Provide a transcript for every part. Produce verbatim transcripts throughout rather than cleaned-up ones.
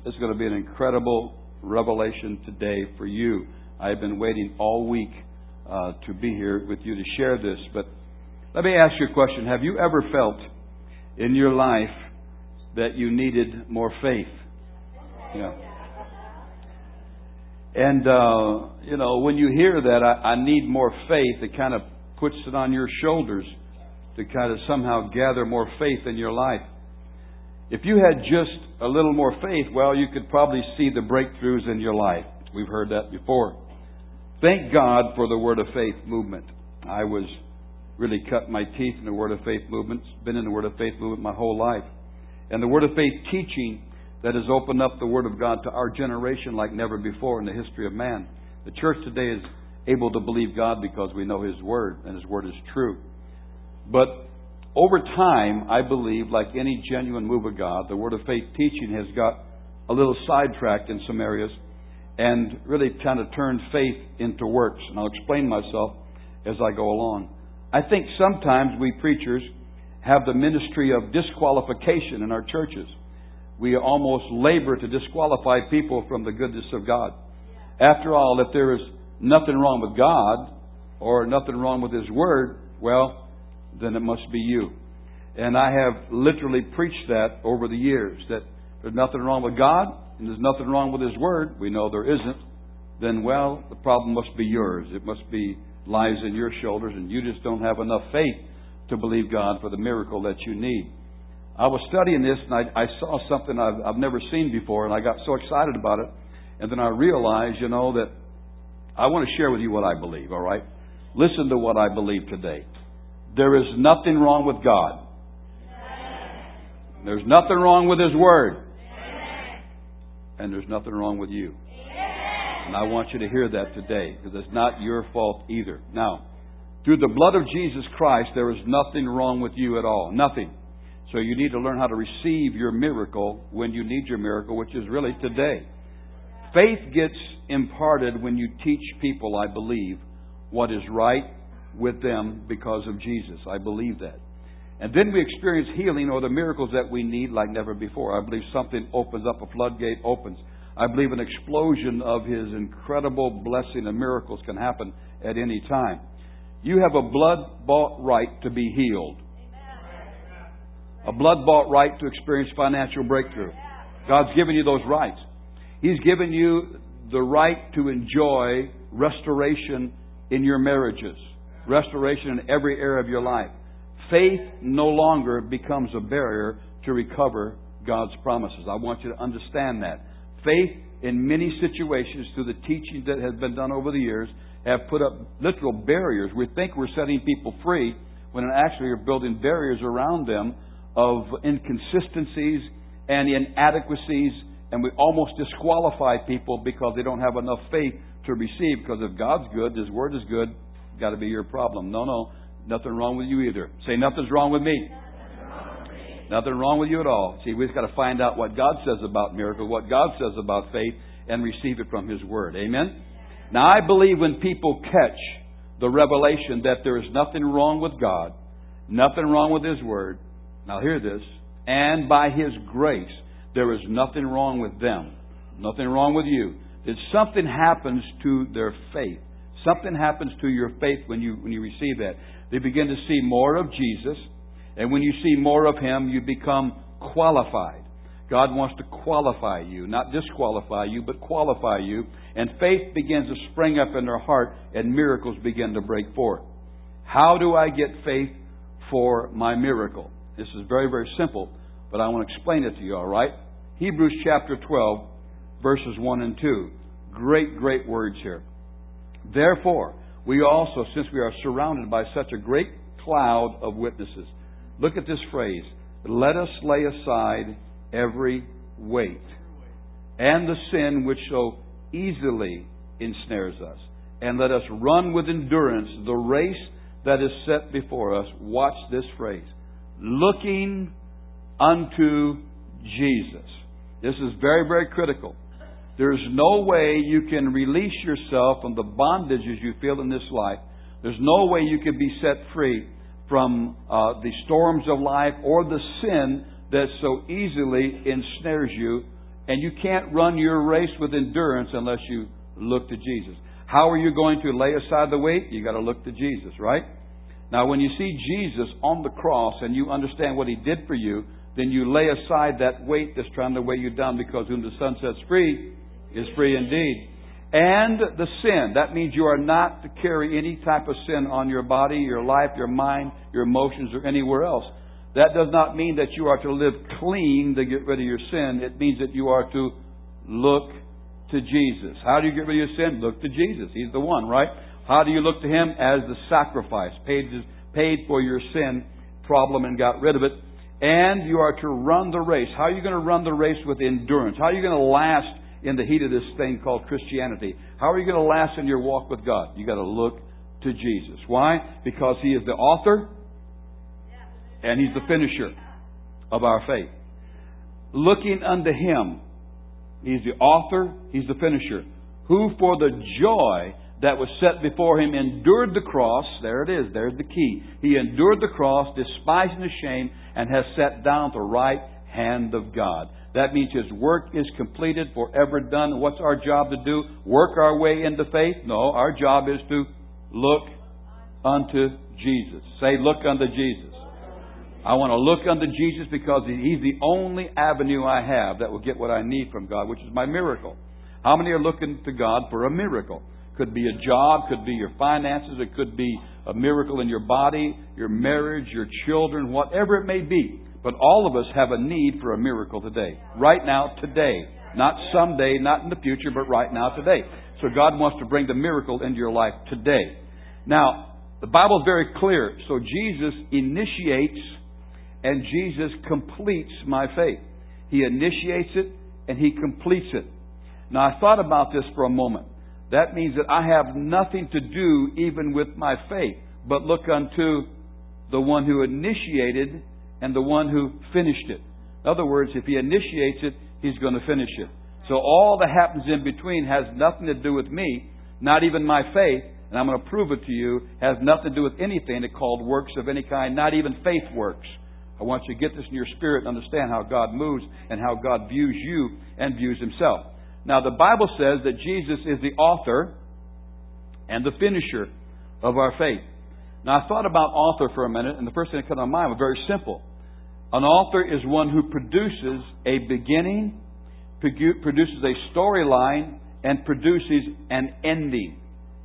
It's going to be an incredible revelation today for you. I've been waiting all week uh, to be here with you to share this. But let me ask you a question. Have you ever felt in your life that you needed more faith? Yeah. And, uh, you know, when you hear that, I, I need more faith, it kind of puts it on your shoulders to kind of somehow gather more faith in your life. If you had just a little more faith, well, you could probably see the breakthroughs in your life. We've heard that before. Thank God for the Word of Faith movement. I was really cut my teeth in the Word of Faith movement. Been in the Word of Faith movement my whole life. And the Word of Faith teaching that has opened up the Word of God to our generation like never before in the history of man. The church today is able to believe God because we know His Word, and His Word is true. But over time, I believe, like any genuine move of God, the Word of Faith teaching has got a little sidetracked in some areas and really kind of turned faith into works. And I'll explain myself as I go along. I think sometimes we preachers have the ministry of disqualification in our churches. We almost labor to disqualify people from the goodness of God. After all, if there is nothing wrong with God or nothing wrong with His Word, well, then it must be you. And I have literally preached that over the years, that there's nothing wrong with God and there's nothing wrong with His Word. We know there isn't. Then, well, the problem must be yours. It must be lies in your shoulders, and you just don't have enough faith to believe God for the miracle that you need. I was studying this, and I, I saw something I've, I've never seen before, and I got so excited about it. And then I realized, you know, that I want to share with you what I believe, all right? Listen to what I believe today. There is nothing wrong with God. There's nothing wrong with His Word. And there's nothing wrong with you. And I want you to hear that today, because it's not your fault either. Now, through the blood of Jesus Christ, there is nothing wrong with you at all. Nothing. So you need to learn how to receive your miracle when you need your miracle, which is really today. Faith gets imparted when you teach people, I believe, what is right with them because of Jesus. I believe that. And then we experience healing or the miracles that we need like never before. I believe something opens up, a floodgate opens. I believe an explosion of His incredible blessing and miracles can happen at any time. You have a blood-bought right to be healed. A blood-bought right to experience financial breakthrough. God's given you those rights. He's given you the right to enjoy restoration in your marriages. Restoration in every area of your life. Faith no longer becomes a barrier to recover God's promises. I want you to understand that. Faith in many situations through the teaching that has been done over the years have put up literal barriers. We think we're setting people free when actually you're building barriers around them of inconsistencies and inadequacies, and we almost disqualify people because they don't have enough faith to receive. Because if God's good, His Word is good, it's got to be your problem. No, no, nothing wrong with you either. Say, nothing's wrong with me. Nothing wrong with me. Nothing wrong with you at all. See, we've got to find out what God says about miracles, what God says about faith, and receive it from His Word. Amen? Now, I believe when people catch the revelation that there is nothing wrong with God, nothing wrong with His Word, now hear this, and by His grace, there is nothing wrong with them, nothing wrong with you. That something happens to their faith. Something happens to your faith when you when you receive that. They begin to see more of Jesus, and when you see more of Him, you become qualified. God wants to qualify you, not disqualify you, but qualify you. And faith begins to spring up in their heart, and miracles begin to break forth. How do I get faith for my miracle? This is very, very simple, but I want to explain it to you, all right? Hebrews chapter twelve, verses one and two. Great, great words here. Therefore, we also, since we are surrounded by such a great cloud of witnesses, look at this phrase, let us lay aside every weight and the sin which so easily ensnares us, and let us run with endurance the race that is set before us. Watch this phrase. Looking unto Jesus. This is very, very critical. There's no way you can release yourself from the bondages you feel in this life. There's no way you can be set free from uh, the storms of life or the sin that so easily ensnares you And you can't run your race with endurance unless you look to Jesus. How are you going to lay aside the weight? You got to look to Jesus, right? Now, when you see Jesus on the cross and you understand what He did for you, then you lay aside that weight that's trying to weigh you down, because whom the Son sets free is free indeed. And the sin. That means you are not to carry any type of sin on your body, your life, your mind, your emotions, or anywhere else. That does not mean that you are to live clean to get rid of your sin. It means that you are to look to Jesus. How do you get rid of your sin? Look to Jesus. He's the one, right? How do you look to Him? As the sacrifice. Paid, paid for your sin problem and got rid of it. And you are to run the race. How are you going to run the race with endurance? How are you going to last in the heat of this thing called Christianity? How are you going to last in your walk with God? You got to look to Jesus. Why? Because He is the author and He's the finisher of our faith. Looking unto Him. He's the author, He's the finisher. Who for the joy that was set before Him endured the cross. There it is. There's the key. He endured the cross, despising the shame, and has sat down at the right hand of God. That means His work is completed, forever done. What's our job to do? Work our way into faith? No, our job is to look unto Jesus. Say, look unto Jesus. I want to look unto Jesus because He's the only avenue I have that will get what I need from God, which is my miracle. How many are looking to God for a miracle? Could be a job, could be your finances, it could be a miracle in your body, your marriage, your children, whatever it may be. But all of us have a need for a miracle today. Right now, today. Not someday, not in the future, but right now, today. So God wants to bring the miracle into your life today. Now, the Bible is very clear. So Jesus initiates and Jesus completes my faith. He initiates it and He completes it. Now, I thought about this for a moment. That means that I have nothing to do even with my faith, but look unto the one who initiated and the one who finished it. In other words, if He initiates it, He's going to finish it. So all that happens in between has nothing to do with me, not even my faith, and I'm going to prove it to you, has nothing to do with anything that's called works of any kind, not even faith works. I want you to get this in your spirit and understand how God moves and how God views you and views Himself. Now, the Bible says that Jesus is the author and the finisher of our faith. Now, I thought about author for a minute, and the first thing that came to my mind was very simple. An author is one who produces a beginning, produces a storyline, and produces an ending.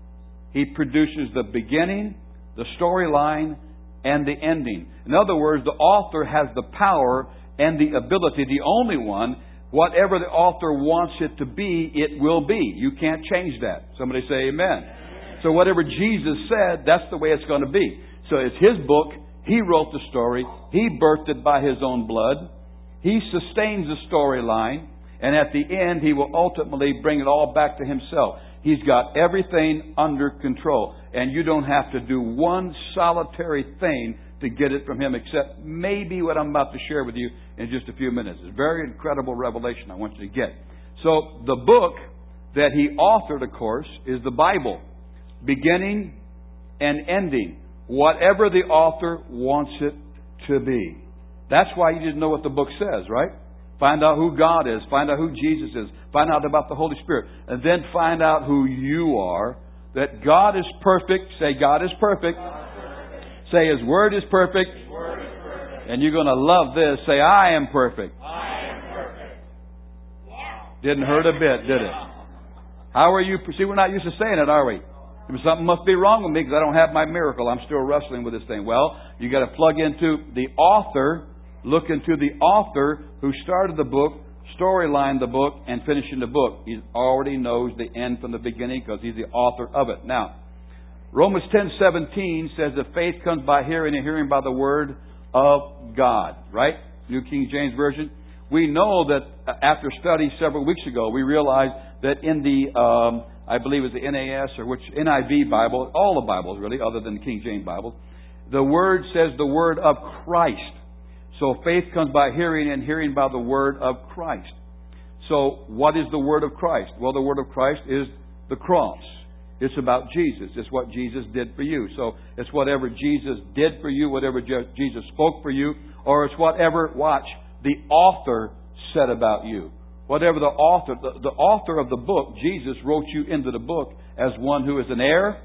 He produces the beginning, the storyline, and the ending. In other words, the author has the power and the ability, the only one. Whatever the author wants it to be, it will be. You can't change that. Somebody say amen. So whatever Jesus said, that's the way it's going to be. So it's His book. He wrote the story. He birthed it by His own blood. He sustains the storyline. And at the end, He will ultimately bring it all back to Himself. He's got everything under control. And you don't have to do one solitary thing to get it from Him, except maybe what I'm about to share with you in just a few minutes. It's a very incredible revelation I want you to get. So the book that He authored, of course, is the Bible. Beginning and ending. Whatever the author wants it to be. That's why you didn't know what the book says, right? Find out who God is. Find out who Jesus is. Find out about the Holy Spirit. And then find out who you are. That God is perfect. Say, God is perfect. God is perfect. Say, His Word is perfect. His Word is perfect. And you're going to love this. Say, I am perfect. I am perfect. Wow. Didn't hurt a bit, did it? How are you? See, we're not used to saying it, are we? Something must be wrong with me because I don't have my miracle. I'm still wrestling with this thing. Well, you got to plug into the author. Look into the author who started the book, storylined the book, and finishing the book. He already knows the end from the beginning because He's the author of it. Now, Romans ten seventeen says that faith comes by hearing and hearing by the Word of God. Right? New King James Version. We know that after study several weeks ago, we realized that in the, um, I believe it was the N A S or which N I V Bible, all the Bibles really, other than the King James Bible, the Word says the Word of Christ. So faith comes by hearing and hearing by the Word of Christ. So what is the Word of Christ? Well, the Word of Christ is the cross. It's about Jesus. It's what Jesus did for you. So it's whatever Jesus did for you, whatever Jesus spoke for you, or it's whatever, watch, the author said about you. whatever the author, the, the author of the book, Jesus, wrote you into the book as one who is an heir,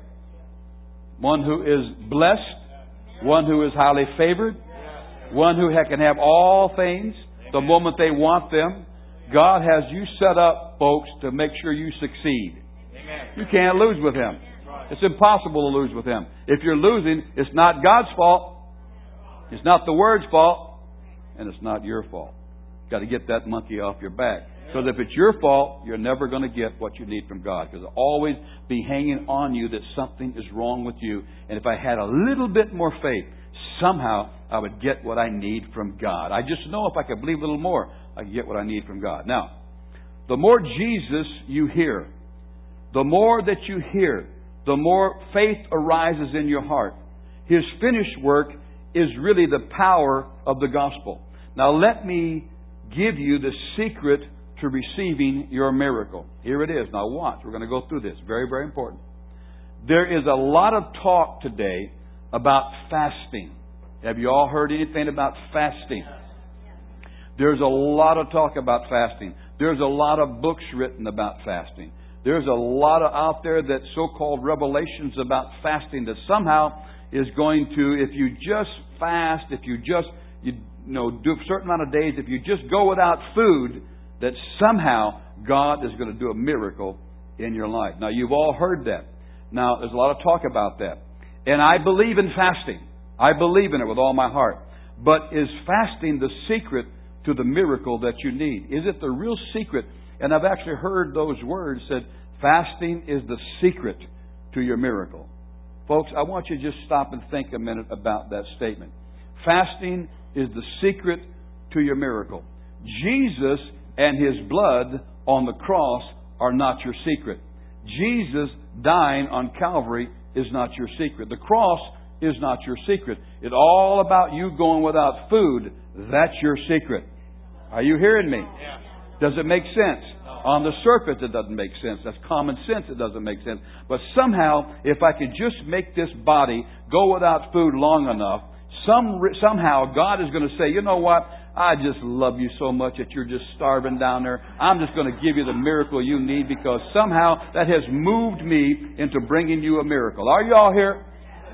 one who is blessed, one who is highly favored, one who can have all things the moment they want them. God has you set up, folks, to make sure you succeed. You can't lose with Him. It's impossible to lose with Him. If you're losing, it's not God's fault. It's not the Word's fault. And it's not your fault. You've got to get that monkey off your back. Because if it's your fault, you're never going to get what you need from God. Because it'll always be hanging on you that something is wrong with you. And if I had a little bit more faith, somehow I would get what I need from God. I just know if I could believe a little more, I could get what I need from God. Now, the more Jesus you hear, the more that you hear, the more faith arises in your heart. His finished work is really the power of the gospel. Now let me give you the secret to receiving your miracle. Here it is. Now watch. We're going to go through this. Very, very important. There is a lot of talk today about fasting. Have you all heard anything about fasting? There's a lot of talk about fasting. There's a lot of books written about fasting. There's a lot of out there that so-called revelations about fasting that somehow is going to, if you just fast, if you just, you know, do a certain amount of days, if you just go without food, that somehow God is going to do a miracle in your life. Now, you've all heard that. Now, there's a lot of talk about that. And I believe in fasting. I believe in it with all my heart. But is fasting the secret to the miracle that you need? Is it the real secret? And I've actually heard those words said, fasting is the secret to your miracle. Folks, I want you to just stop and think a minute about that statement. Fasting is the secret to your miracle. Jesus and His blood on the cross are not your secret. Jesus dying on Calvary is not your secret. The cross is not your secret. It's all about you going without food. That's your secret. Are you hearing me? Does it make sense? On the surface, it doesn't make sense. That's common sense. It doesn't make sense. But somehow, if I could just make this body go without food long enough, some somehow God is going to say, you know what? I just love you so much that you're just starving down there. I'm just going to give you the miracle you need because somehow that has moved me into bringing you a miracle. Are you all here?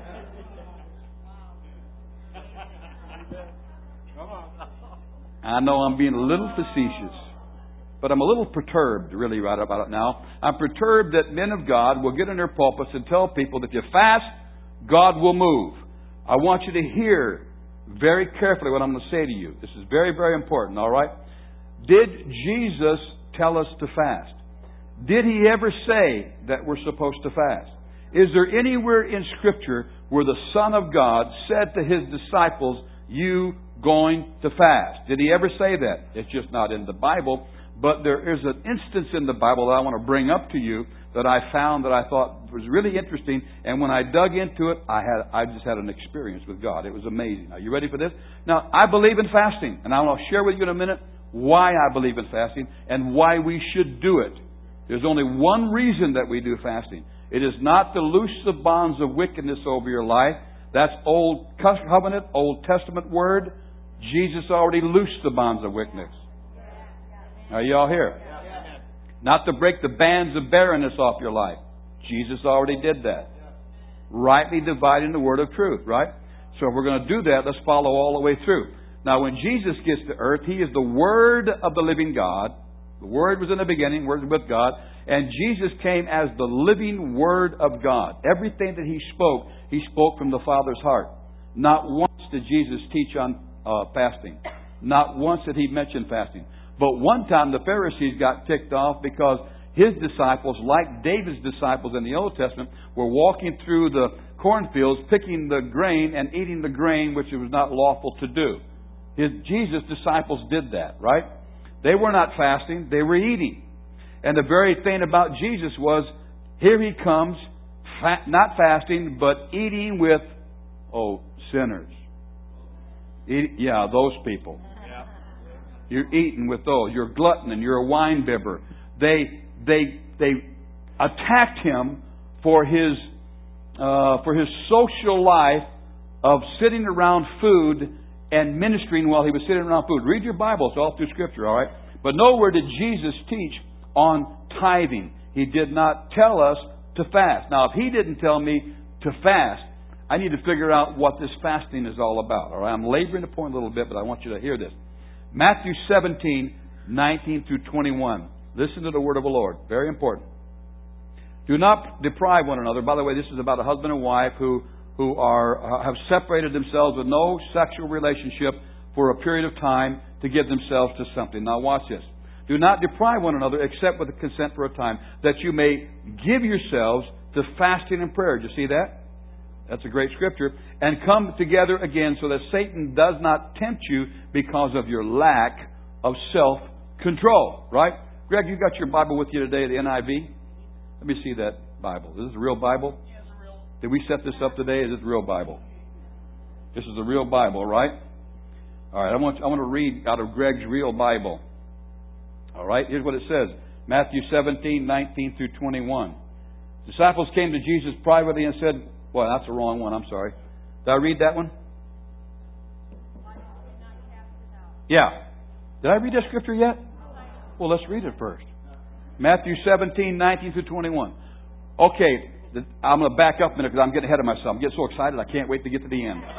I know I'm being a little facetious, but I'm a little perturbed really right about it now. I'm perturbed that men of God will get in their pulpits and tell people that if you fast, God will move. I want you to hear very carefully what I'm going to say to you. This is very, very important, all right? Did Jesus tell us to fast? Did He ever say that we're supposed to fast? Is there anywhere in Scripture where the Son of God said to His disciples, you going to fast? Did He ever say that? It's just not in the Bible. But there is an instance in the Bible that I want to bring up to you that I found that I thought was really interesting. And when I dug into it, I had I just had an experience with God. It was amazing. Are you ready for this? Now, I believe in fasting. And I will share with you in a minute why I believe in fasting and why we should do it. There's only one reason that we do fasting. It is not to loose the bonds of wickedness over your life. That's Old Covenant, Old Testament word. Jesus already loosed the bonds of wickedness. Are you all here? Not to break the bands of barrenness off your life. Jesus already did that. Rightly dividing the word of truth, right? So if we're going to do that, let's follow all the way through. Now, when Jesus gets to earth, He is the Word of the living God. The Word was in the beginning, Word was with God. And Jesus came as the living Word of God. Everything that He spoke, He spoke from the Father's heart. Not once did Jesus teach on uh, fasting. Not once did He mention fasting. But one time the Pharisees got ticked off because His disciples, like David's disciples in the Old Testament, were walking through the cornfields, picking the grain and eating the grain, which it was not lawful to do. His, Jesus' disciples did that, right? They were not fasting, they were eating. And the very thing about Jesus was, here He comes, fat, not fasting, but eating with, oh, sinners. Eat, yeah, those people. You're eating with those. You're a glutton and you're a wine bibber. They they they attacked Him for his uh, for his social life of sitting around food and ministering while He was sitting around food. Read your Bible. It's all through Scripture, all right? But nowhere did Jesus teach on tithing. He did not tell us to fast. Now, if He didn't tell me to fast, I need to figure out what this fasting is all about. All right? I'm laboring the point a little bit, but I want you to hear this. Matthew seventeen, nineteen through twenty-one. Listen to the word of the Lord. Very important. Do not deprive one another. By the way, this is about a husband and wife who, who are uh, have separated themselves with no sexual relationship for a period of time to give themselves to something. Now watch this. Do not deprive one another except with the consent for a time, that you may give yourselves to fasting and prayer. Do you see that? That's a great scripture. And come together again so that Satan does not tempt you because of your lack of self-control. Right? Greg, you got your Bible with you today, the N I V? Let me see that Bible. Is this a real Bible? Yeah, it's a real. Did we set this up today? Is this a real Bible? This is a real Bible, right? All right, I want, I want to read out of Greg's real Bible. All right, here's what it says. Matthew seventeen, nineteen through twenty-one. Disciples came to Jesus privately and said, well, that's the wrong one, I'm sorry. Did I read that one? Yeah. Did I read that scripture yet? Well, let's read it first. Matthew seventeen, nineteen through twenty-one. Okay, I'm going to back up a minute because I'm getting ahead of myself. I'm getting so excited I can't wait to get to the end.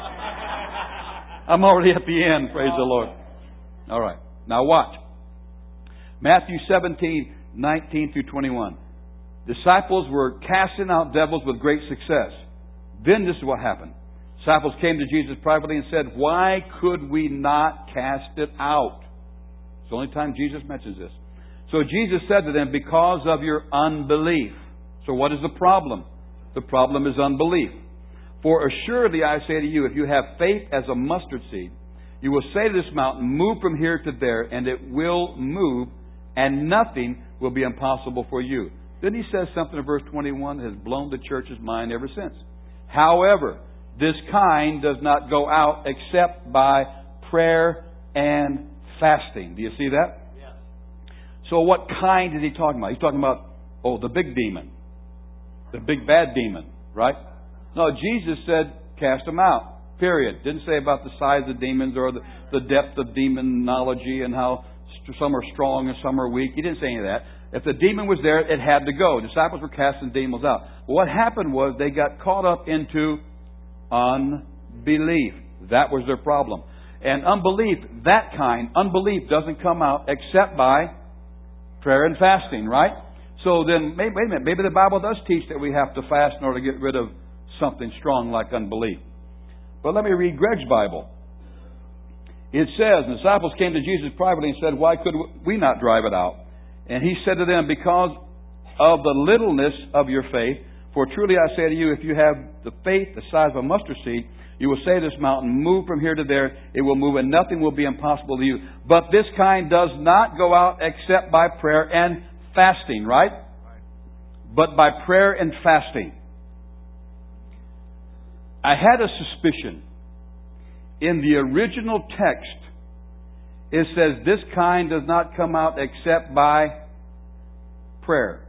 I'm already at the end, praise the Lord. All right, now watch. Matthew seventeen, nineteen through twenty-one. Disciples were casting out devils with great success. Then this is what happened. Disciples came to Jesus privately and said, why could we not cast it out? It's the only time Jesus mentions this. So Jesus said to them, because of your unbelief. So what is the problem? The problem is unbelief. For assuredly I say to you, if you have faith as a mustard seed, you will say to this mountain, move from here to there, and it will move, and nothing will be impossible for you. Then he says something in verse twenty-one that has blown the church's mind ever since. However, this kind does not go out except by prayer and fasting. Do you see that? Yes. So what kind is he talking about? He's talking about, oh, the big demon. The big bad demon, right? No, Jesus said, cast them out. Period. Didn't say about the size of demons or the, the depth of demonology and how some are strong and some are weak. He didn't say any of that. If the demon was there, it had to go. Disciples were casting demons out. But what happened was they got caught up into unbelief. That was their problem. And unbelief, that kind, unbelief doesn't come out except by prayer and fasting, right? So then, wait a minute, maybe the Bible does teach that we have to fast in order to get rid of something strong like unbelief. But let me read Greg's Bible. It says, the disciples came to Jesus privately and said, why could we not drive it out? And he said to them, because of the littleness of your faith, for truly I say to you, if you have the faith the size of a mustard seed, you will say to this mountain, move from here to there, it will move, and nothing will be impossible to you. But this kind does not go out except by prayer and fasting, right? right? But by prayer and fasting. I had a suspicion. In the original text, it says this kind does not come out except by prayer.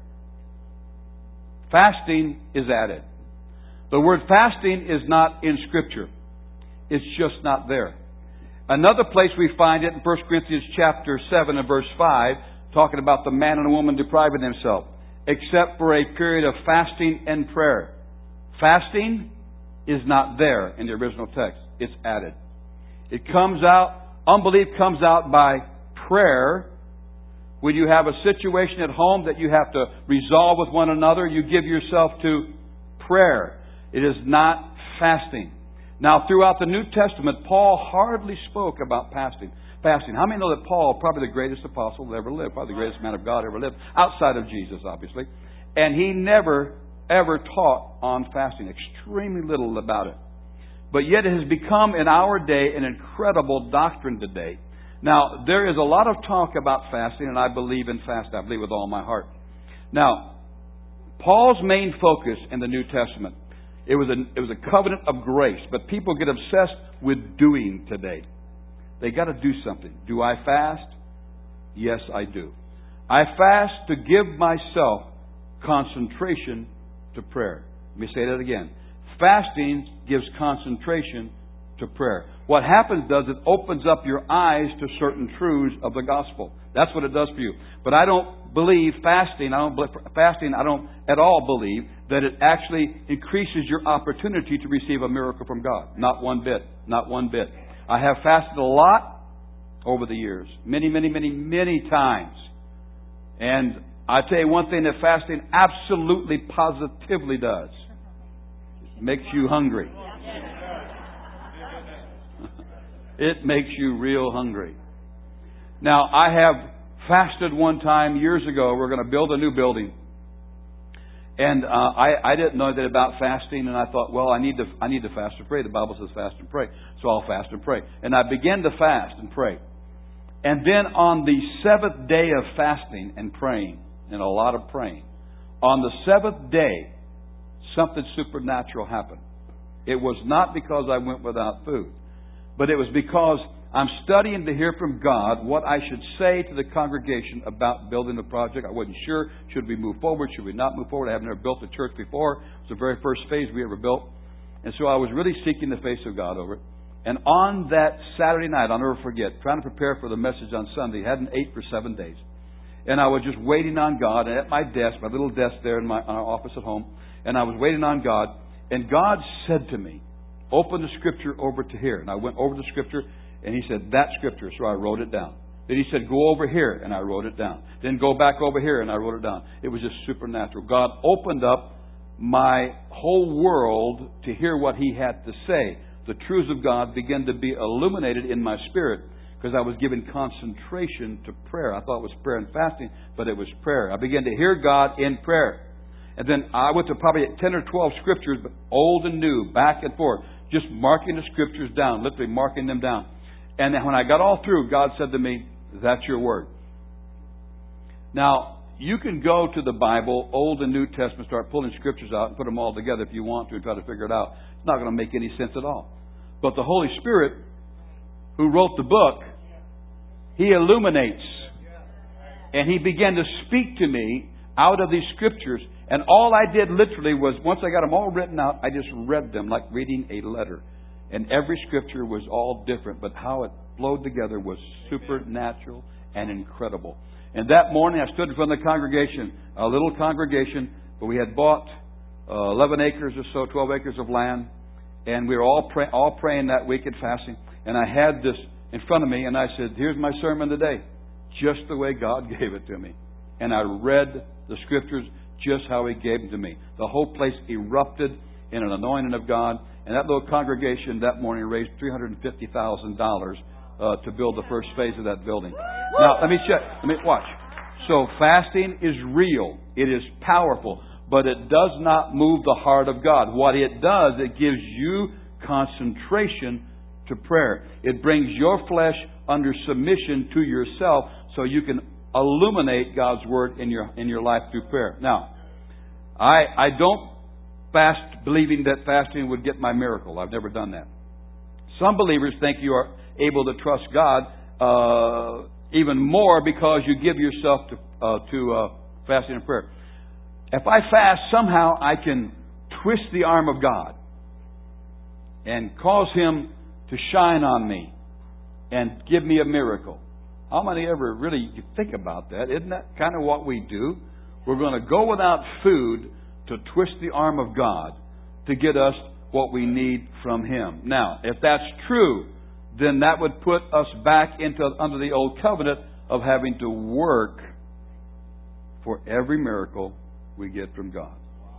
Fasting is added. The word fasting is not in Scripture. It's just not there. Another place we find it in First Corinthians chapter seven and verse five, talking about the man and the woman depriving themselves, except for a period of fasting and prayer. Fasting is not there in the original text. It's added. It comes out, unbelief comes out by prayer. When you have a situation at home that you have to resolve with one another, you give yourself to prayer. It is not fasting. Now, throughout the New Testament, Paul hardly spoke about fasting. Fasting. How many know that Paul, probably the greatest apostle that ever lived, probably the greatest man of God ever lived, outside of Jesus, obviously, and he never, ever taught on fasting. Extremely little about it. But yet it has become in our day an incredible doctrine today. Now, there is a lot of talk about fasting, and I believe in fasting. I believe with all my heart. Now, Paul's main focus in the New Testament, it was a, it was a covenant of grace. But people get obsessed with doing today. They got to do something. Do I fast? Yes, I do. I fast to give myself concentration to prayer. Let me say that again. Fasting gives concentration to prayer. What happens does it opens up your eyes to certain truths of the gospel. That's what it does for you. But I don't believe fasting, I don't believe, fasting, I don't at all believe that it actually increases your opportunity to receive a miracle from God. Not one bit. Not one bit. I have fasted a lot over the years. Many, many, many, many times. And I tell you one thing that fasting absolutely, positively does. It makes you hungry. It makes you real hungry. Now, I have fasted one time years ago. We're going to build a new building. And uh, I, I didn't know that about fasting, and I thought, well, I need to I need to fast and pray. The Bible says fast and pray. So I'll fast and pray. And I began to fast and pray. And then on the seventh day of fasting and praying, and a lot of praying, on the seventh day, something supernatural happened. It was not because I went without food, but it was because I'm studying to hear from God what I should say to the congregation about building the project. I wasn't sure. Should we move forward? Should we not move forward? I have never built a church before. It was the very first phase we ever built. And so I was really seeking the face of God over it. And on that Saturday night, I'll never forget, trying to prepare for the message on Sunday, hadn't ate for seven days. And I was just waiting on God. And at my desk, my little desk there in my in our office at home, and I was waiting on God. And God said to me, open the Scripture over to here. And I went over the Scripture, and He said, that Scripture. So I wrote it down. Then He said, go over here, and I wrote it down. Then go back over here, and I wrote it down. It was just supernatural. God opened up my whole world to hear what He had to say. The truths of God began to be illuminated in my spirit because I was given concentration to prayer. I thought it was prayer and fasting, but it was prayer. I began to hear God in prayer. And then I went to probably ten or twelve scriptures, but old and new, back and forth, just marking the scriptures down, literally marking them down. And then when I got all through, God said to me, that's your word. Now, you can go to the Bible, Old and New Testament, start pulling scriptures out and put them all together if you want to and try to figure it out. It's not going to make any sense at all. But the Holy Spirit, who wrote the book, He illuminates. And He began to speak to me out of these scriptures. And all I did literally was, once I got them all written out, I just read them like reading a letter. And every scripture was all different, but how it flowed together was supernatural and incredible. And that morning I stood in front of the congregation, a little congregation, but we had bought uh, eleven acres or so, twelve acres of land. And we were all, pray- all praying that week and fasting. And I had this in front of me, and I said, here's my sermon today, just the way God gave it to me. And I read the scriptures just how He gave them to me. The whole place erupted in an anointing of God. And that little congregation that morning raised three hundred fifty thousand dollars uh, to build the first phase of that building. Now, let me check. Let me watch. So fasting is real. It is powerful. But it does not move the heart of God. What it does, it gives you concentration to prayer. It brings your flesh under submission to yourself so you can illuminate God's Word in your in your life through prayer. Now, I I don't fast believing that fasting would get my miracle. I've never done that. Some believers think you are able to trust God uh, even more because you give yourself to, uh, to uh, fasting and prayer. If I fast, somehow I can twist the arm of God and cause Him to shine on me and give me a miracle. How many ever really think about that? Isn't that kind of what we do? We're going to go without food to twist the arm of God to get us what we need from Him. Now, if that's true, then that would put us back into under the old covenant of having to work for every miracle we get from God.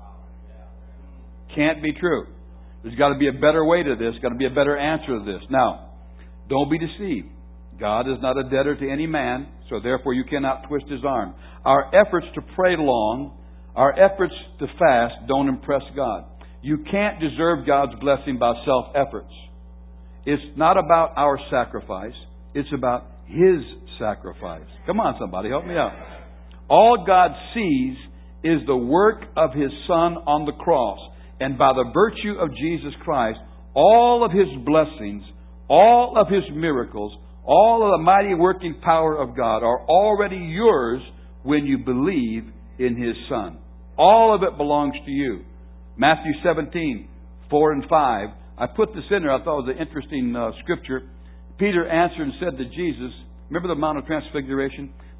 Can't be true. There's got to be a better way to this. Got to be a better answer to this. Now, don't be deceived. God is not a debtor to any man, so therefore you cannot twist His arm. Our efforts to pray long, our efforts to fast don't impress God. You can't deserve God's blessing by self-efforts. It's not about our sacrifice. It's about His sacrifice. Come on, somebody, help me out. All God sees is the work of His Son on the cross. And by the virtue of Jesus Christ, all of His blessings, all of His miracles, all of the mighty working power of God are already yours when you believe in His Son. All of it belongs to you. Matthew seventeen, four and five. I put this in there. I thought it was an interesting uh, scripture. Peter answered and said to Jesus, remember the Mount of Transfiguration?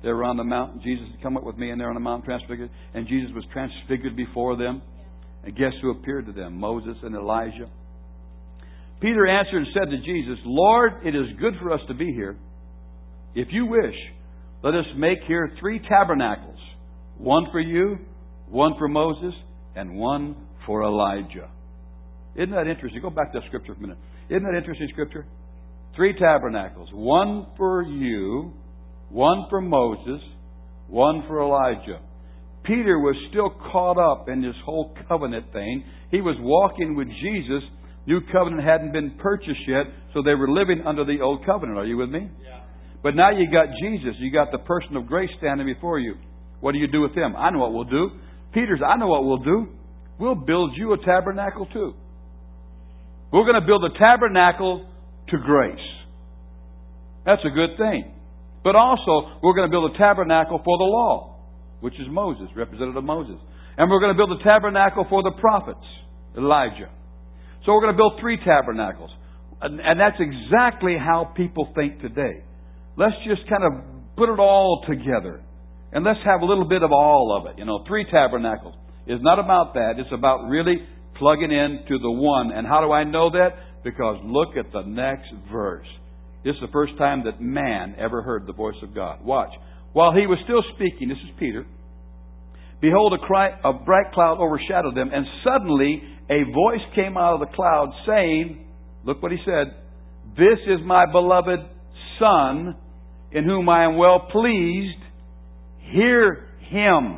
They were on the mountain. Jesus had come up with me, and they're on the mountain transfigured. And Jesus was transfigured before them. And guess who appeared to them? Moses and Elijah. Peter answered and said to Jesus, Lord, it is good for us to be here. If you wish, let us make here three tabernacles. One for you, one for Moses, and one for Elijah. Isn't that interesting? Go back to that scripture for a minute. Isn't that interesting scripture? Three tabernacles. One for you, one for Moses, one for Elijah. Peter was still caught up in this whole covenant thing. He was walking with Jesus. New covenant hadn't been purchased yet, so they were living under the old covenant. Are you with me? Yeah. But now you got Jesus. You got the person of grace standing before you. What do you do with him? I know what we'll do. Peter's, I know what we'll do. We'll build you a tabernacle too. We're going to build a tabernacle to grace. That's a good thing. But also, we're going to build a tabernacle for the law, which is Moses, representative of Moses. And we're going to build a tabernacle for the prophets, Elijah. So we're going to build three tabernacles. And, and that's exactly how people think today. Let's just kind of put it all together. And let's have a little bit of all of it. You know, three tabernacles. It's not about that. It's about really plugging into the one. And how do I know that? Because look at the next verse. This is the first time that man ever heard the voice of God. Watch. While he was still speaking, this is Peter, behold, a, cry, a bright cloud overshadowed them, and suddenly a voice came out of the cloud saying, look what he said, this is my beloved Son, in whom I am well pleased. Hear him.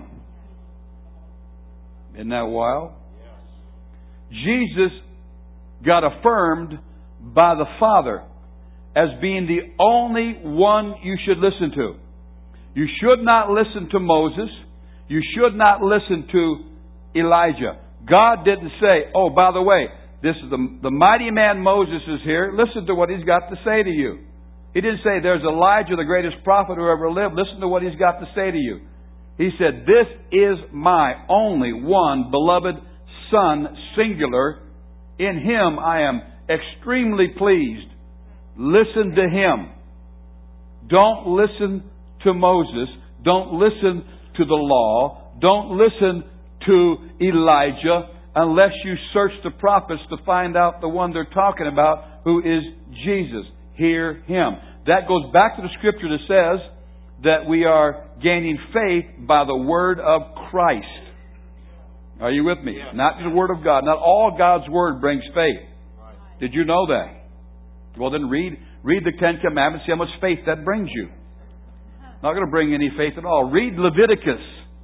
Isn't that wild? Jesus got affirmed by the Father as being the only one you should listen to. You should not listen to Moses. You should not listen to Elijah. God didn't say, oh, by the way, this is the, the mighty man Moses is here. Listen to what he's got to say to you. He didn't say, there's Elijah, the greatest prophet who ever lived. Listen to what he's got to say to you. He said, this is my only one beloved Son, singular. In him I am extremely pleased. Listen to him. Don't listen to Moses. Don't listen to the law. Don't listen to Elijah unless you search the prophets to find out the one they're talking about, who is Jesus. Hear him. That goes back to the scripture that says that we are gaining faith by the word of Christ. Are you with me? Yeah. Not the word of God. Not all God's word brings faith. Right. Did you know that? Well, then read read the Ten Commandments. See how much faith that brings you. Not going to bring any faith at all. Read Leviticus.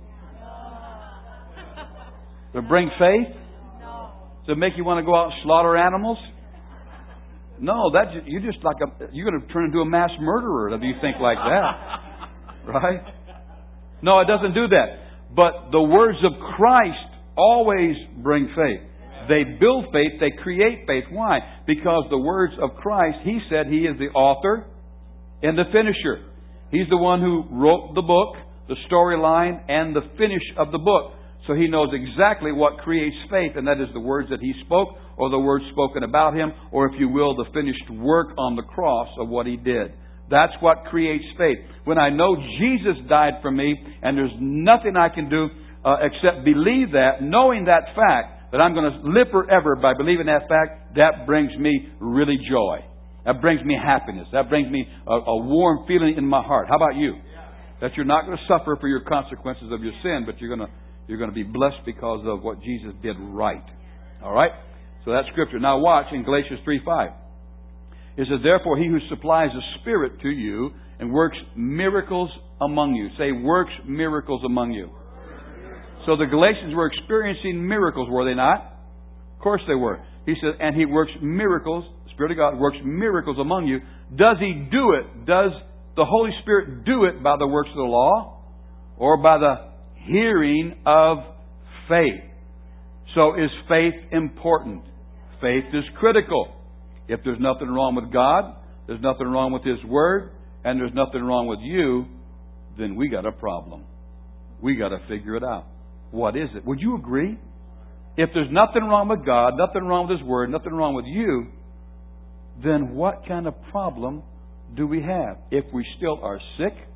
Does it bring faith? Does it make you want to go out and slaughter animals? No, that's you just like a you're going to turn into a mass murderer if you think like that, right? No, it doesn't do that. But the words of Christ always bring faith. They build faith. They create faith. Why? Because the words of Christ, He said He is the author and the finisher. He's the one who wrote the book, the storyline, and the finish of the book. So He knows exactly what creates faith, and that is the words that He spoke, or the words spoken about Him, or if you will, the finished work on the cross of what He did. That's what creates faith. When I know Jesus died for me, and there's nothing I can do uh, except believe that, knowing that fact, that I'm going to live forever by believing that fact, that brings me really joy. That brings me happiness. That brings me a, a warm feeling in my heart. How about you? That you're not going to suffer for your consequences of your sin, but you're going to you're going to be blessed because of what Jesus did right. All right? So that's Scripture. Now watch in Galatians three five. It says, therefore, He who supplies a Spirit to you and works miracles among you. Say, works miracles among you. So the Galatians were experiencing miracles, were they not? Of course they were. He said, and He works miracles, the Spirit of God works miracles among you. Does He do it? Does the Holy Spirit do it by the works of the law? Or by the hearing of faith? So is faith important? Faith is critical. If there's nothing wrong with God, there's nothing wrong with His Word, and there's nothing wrong with you, then we got a problem. We got to figure it out. What is it? Would you agree? If there's nothing wrong with God, nothing wrong with His Word, nothing wrong with you, then what kind of problem do we have? If we still are sick,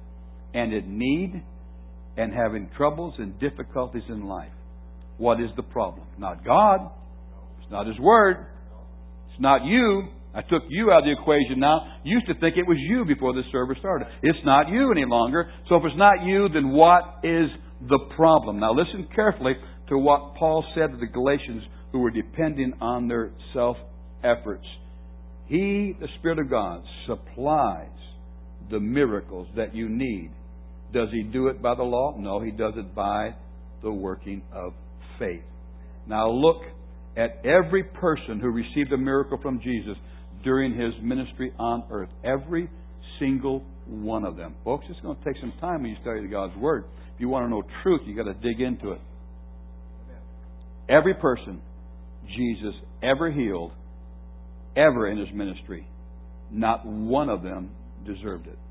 and in need and having troubles and difficulties in life. What is the problem? Not God. It's not His Word. It's not you. I took you out of the equation now. You used to think it was you before the service started. It's not you any longer. So if it's not you, then what is the problem? Now listen carefully to what Paul said to the Galatians who were depending on their self-efforts. He, the Spirit of God, supplies the miracles that you need. Does He do it by the law? No, He does it by the working of faith. Now look at every person who received a miracle from Jesus during His ministry on earth. Every single one of them. Folks, it's going to take some time when you study God's Word. If you want to know truth, you've got to dig into it. Every person Jesus ever healed, ever in His ministry, not one of them deserved it.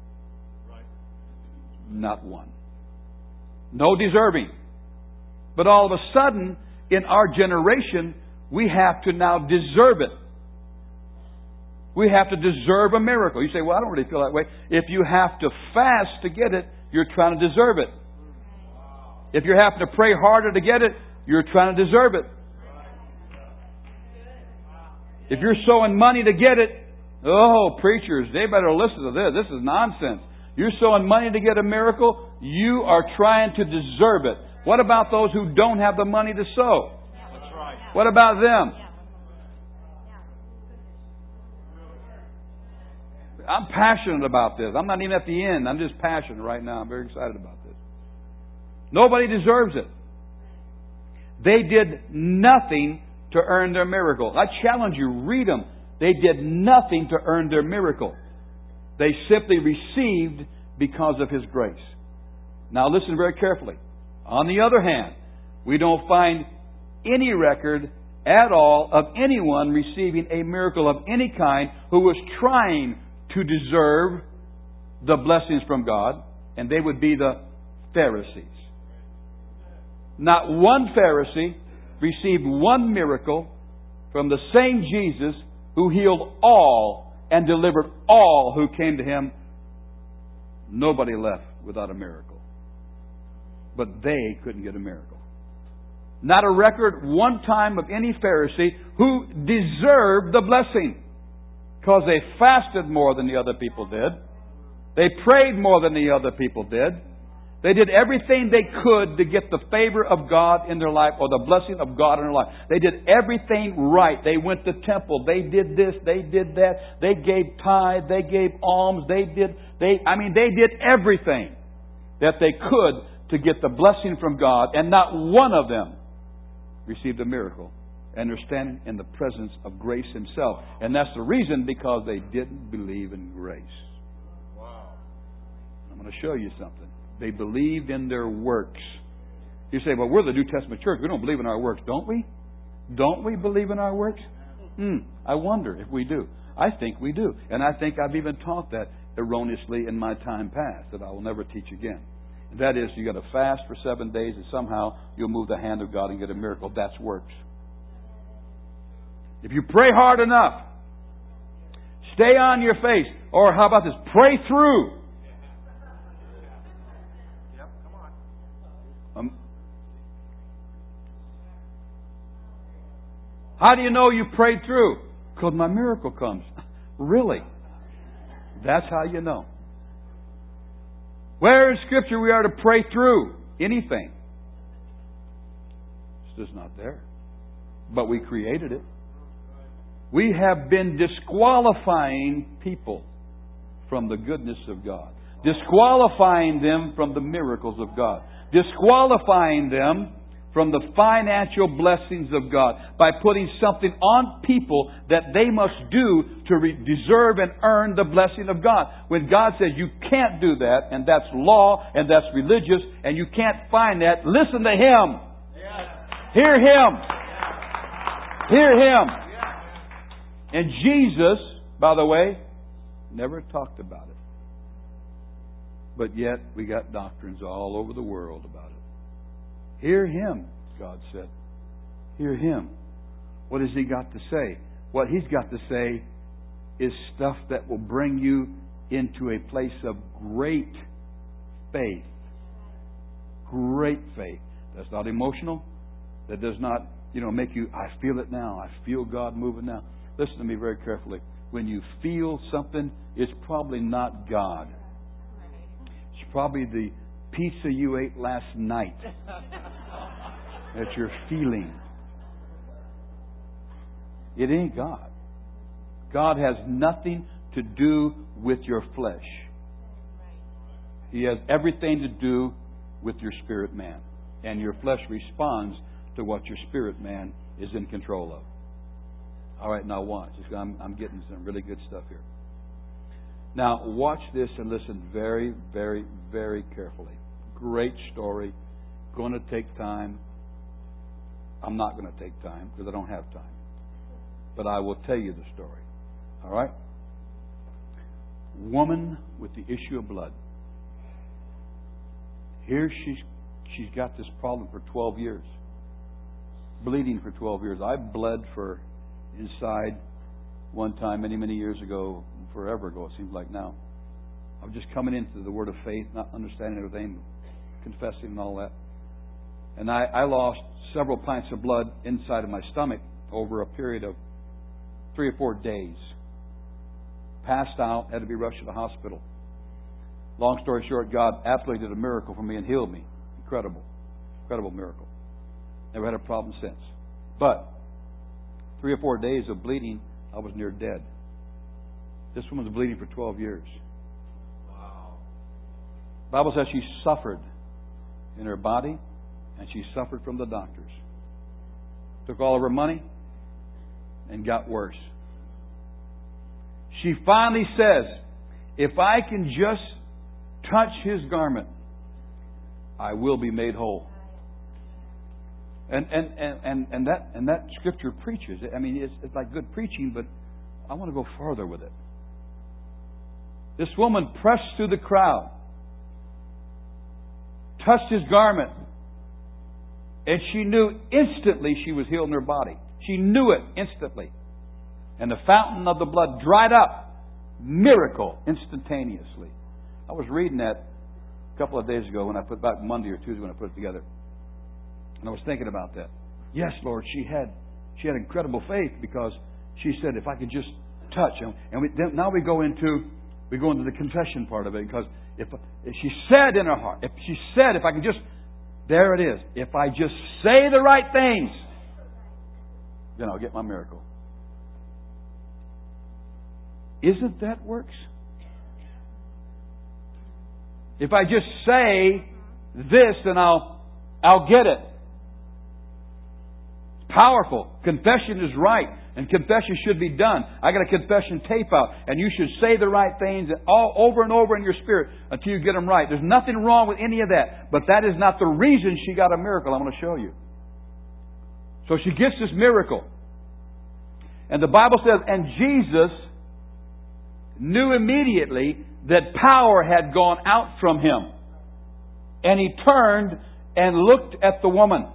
Not one. No deserving. But all of a sudden, in our generation, we have to now deserve it. We have to deserve a miracle. You say, well, I don't really feel that way. If you have to fast to get it, you're trying to deserve it. If you're having to pray harder to get it, you're trying to deserve it. If you're sowing money to get it, oh, preachers, they better listen to this. This is nonsense. You're sowing money to get a miracle, you are trying to deserve it. What about those who don't have the money to sow? That's right. What about them? I'm passionate about this. I'm not even at the end. I'm just passionate right now. I'm very excited about this. Nobody deserves it. They did nothing to earn their miracle. I challenge you, read them. They did nothing to earn their miracle. They simply received because of His grace. Now listen very carefully. On the other hand, we don't find any record at all of anyone receiving a miracle of any kind who was trying to deserve the blessings from God, and they would be the Pharisees. Not one Pharisee received one miracle from the same Jesus who healed all and delivered all who came to Him. Nobody left without a miracle. But they couldn't get a miracle. Not a record one time of any Pharisee who deserved the blessing. Because they fasted more than the other people did. They prayed more than the other people did. They did everything they could to get the favor of God in their life or the blessing of God in their life. They did everything right. They went to temple. They did this. They did that. They gave tithe. They gave alms. They did, they, I mean, they did everything that they could to get the blessing from God. And not one of them received a miracle. And they're standing in the presence of grace Himself. And that's the reason, because they didn't believe in grace. Wow. I'm going to show you something. They believed in their works. You say, well, we're the New Testament church. We don't believe in our works, don't we? Don't we believe in our works? Hmm. I wonder if we do. I think we do. And I think I've even taught that erroneously in my time past, that I will never teach again. And that is, you got to fast for seven days and somehow you'll move the hand of God and get a miracle. That's works. If you pray hard enough, stay on your face, or how about this? Pray through. Um, how do you know you prayed through? Because my miracle comes. Really? That's how you know. Where in Scripture we are to pray through anything? It's just not there. But we created it. We have been disqualifying people from the goodness of God. Disqualifying them from the miracles of God. Disqualifying them from the financial blessings of God by putting something on people that they must do to re- deserve and earn the blessing of God. When God says you can't do that, and that's law, and that's religious, and you can't find that, listen to Him. Hear Him. Hear Him. And Jesus, by the way, never talked about it. But yet, we got doctrines all over the world about it. Hear Him, God said. Hear Him. What has He got to say? What He's got to say is stuff that will bring you into a place of great faith. Great faith. That's not emotional. That does not, you know, make you, I feel it now. I feel God moving now. Listen to me very carefully. When you feel something, it's probably not God. It's probably the pizza you ate last night that you're feeling. It ain't God. God has nothing to do with your flesh. He has everything to do with your spirit man. And your flesh responds to what your spirit man is in control of. All right, now watch. I'm, I'm getting some really good stuff here. Now, watch this and listen very, very, very carefully. Great story. Going to take time. I'm not going to take time because I don't have time. But I will tell you the story. All right? Woman with the issue of blood. Here she's she's got this problem for twelve years. Bleeding for twelve years. I bled for inside one time many, many years ago, forever ago, it seems like now. I was just coming into the word of faith, not understanding everything, confessing and all that. And I, I lost several pints of blood inside of my stomach over a period of three or four days. Passed out, had to be rushed to the hospital. Long story short, God absolutely did a miracle for me and healed me. Incredible. Incredible miracle. Never had a problem since. But three or four days of bleeding, I was near dead. This woman was bleeding for twelve years. Wow. The Bible says she suffered in her body and she suffered from the doctors. Took all of her money and got worse. She finally says, if I can just touch His garment, I will be made whole. And and, and, and, and that and that scripture preaches. I mean, it's, it's like good preaching, but I want to go farther with it. This woman pressed through the crowd, touched His garment, and she knew instantly she was healed in her body. She knew it instantly. And the fountain of the blood dried up. Miracle, instantaneously. I was reading that a couple of days ago when I put back Monday or Tuesday when I put it together. And I was thinking about that. Yes, Lord, she had she had incredible faith because she said, if I could just touch. And we, then, now we go into we go into the confession part of it because if, if she said in her heart, if she said, if I can just, there it is. If I just say the right things, then I'll get my miracle. Isn't that works? If I just say this, then I'll I'll get it. It's powerful. Confession is right, and confession should be done. I got a confession tape out, and you should say the right things all over and over in your spirit until you get them right. There's nothing wrong with any of that, but that is not the reason she got a miracle. I'm going to show you. So she gets this miracle, and the Bible says, and Jesus knew immediately that power had gone out from Him. And He turned and looked at the woman.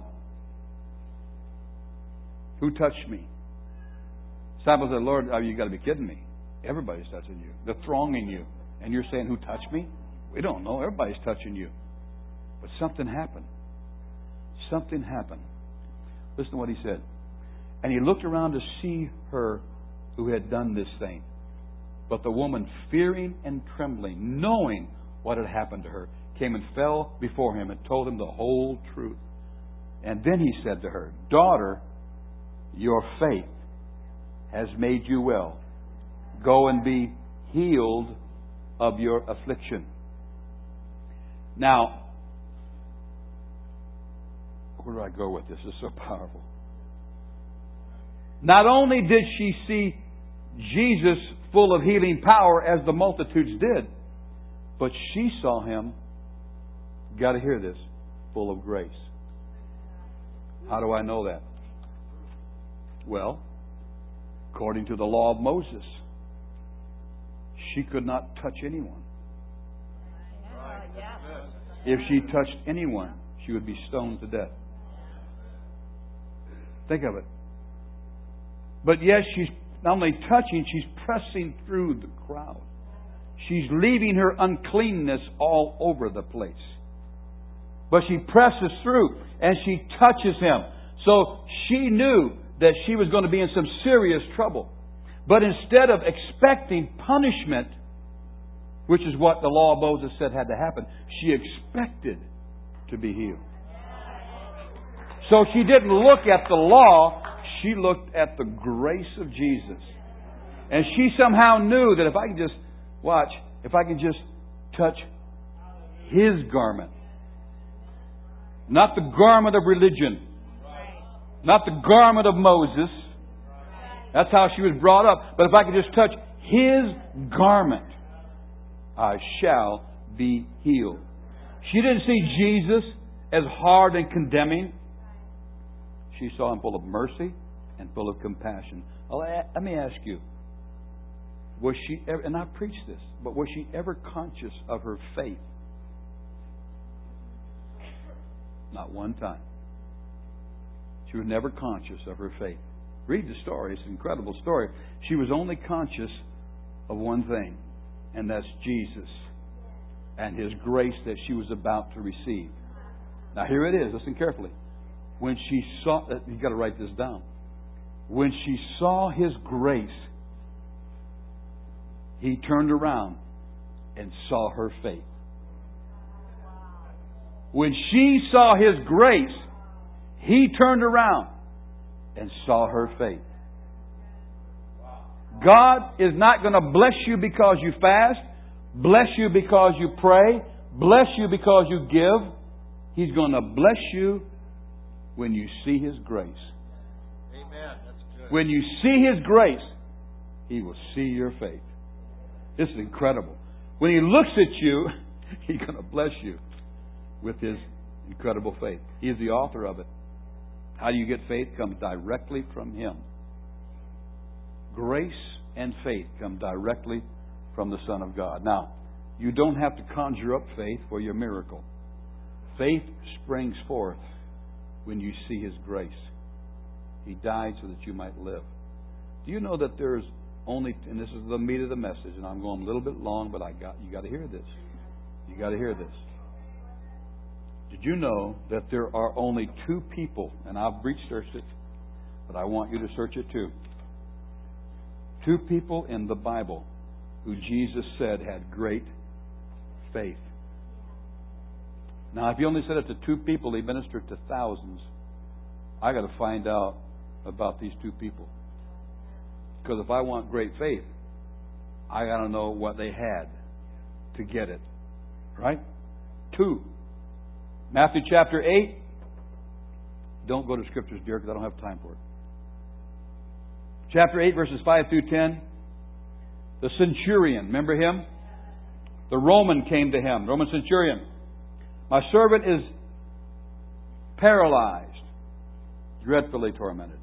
Who touched me? Disciples said, Lord, oh, you got to be kidding me. Everybody's touching you. They're thronging you. And you're saying, who touched me? We don't know. Everybody's touching you. But something happened. Something happened. Listen to what He said. And He looked around to see her who had done this thing. But the woman, fearing and trembling, knowing what had happened to her, came and fell before Him and told Him the whole truth. And then He said to her, daughter, your faith has made you well. Go and be healed of your affliction. Now, where do I go with this? This is so powerful. Not only did she see Jesus full of healing power as the multitudes did, but she saw Him, got to hear this, full of grace. How do I know that? Well, according to the law of Moses, she could not touch anyone. If she touched anyone, she would be stoned to death. Think of it. But yes, she's not only touching, she's pressing through the crowd. She's leaving her uncleanness all over the place. But she presses through and she touches Him. So she knew that she was going to be in some serious trouble. But instead of expecting punishment, which is what the law of Moses said had to happen, she expected to be healed. So she didn't look at the law, she looked at the grace of Jesus. And she somehow knew that if I can just, watch, if I can just touch His garment. Not the garment of religion. Not the garment of Moses. That's how she was brought up. But if I could just touch His garment, I shall be healed. She didn't see Jesus as hard and condemning. She saw Him full of mercy and full of compassion. Let me ask you, was she ever, and I preached this, but was she ever conscious of her faith? Not one time. She was never conscious of her faith. Read the story. It's an incredible story. She was only conscious of one thing, and that's Jesus and His grace that she was about to receive. Now here it is. Listen carefully. When she saw, you've got to write this down. When she saw His grace, He turned around and saw her faith. When she saw His grace, He turned around and saw her faith. God is not going to bless you because you fast, bless you because you pray, bless you because you give. He's going to bless you when you see His grace. Amen. That's good. When you see His grace, He will see your faith. This is incredible. When He looks at you, He's going to bless you with His incredible faith. He is the author of it. How do you get faith? It comes directly from Him. Grace and faith come directly from the Son of God. Now, you don't have to conjure up faith for your miracle. Faith springs forth when you see His grace. He died so that you might live. Do you know that there's only, and this is the meat of the message, and I'm going a little bit long, but I got you got to hear this. You got to hear this. Did you know that there are only two people, and I've researched it, but I want you to search it too. Two people in the Bible who Jesus said had great faith. Now, if He only said it to two people, He ministered to thousands. I got to find out about these two people. Because if I want great faith, I got to know what they had to get it. Right? Two. Matthew chapter eight. Don't go to scriptures, dear, because I don't have time for it. Chapter eight, verses five through ten. The centurion, remember him? The Roman came to him, Roman centurion. My servant is paralyzed, dreadfully tormented.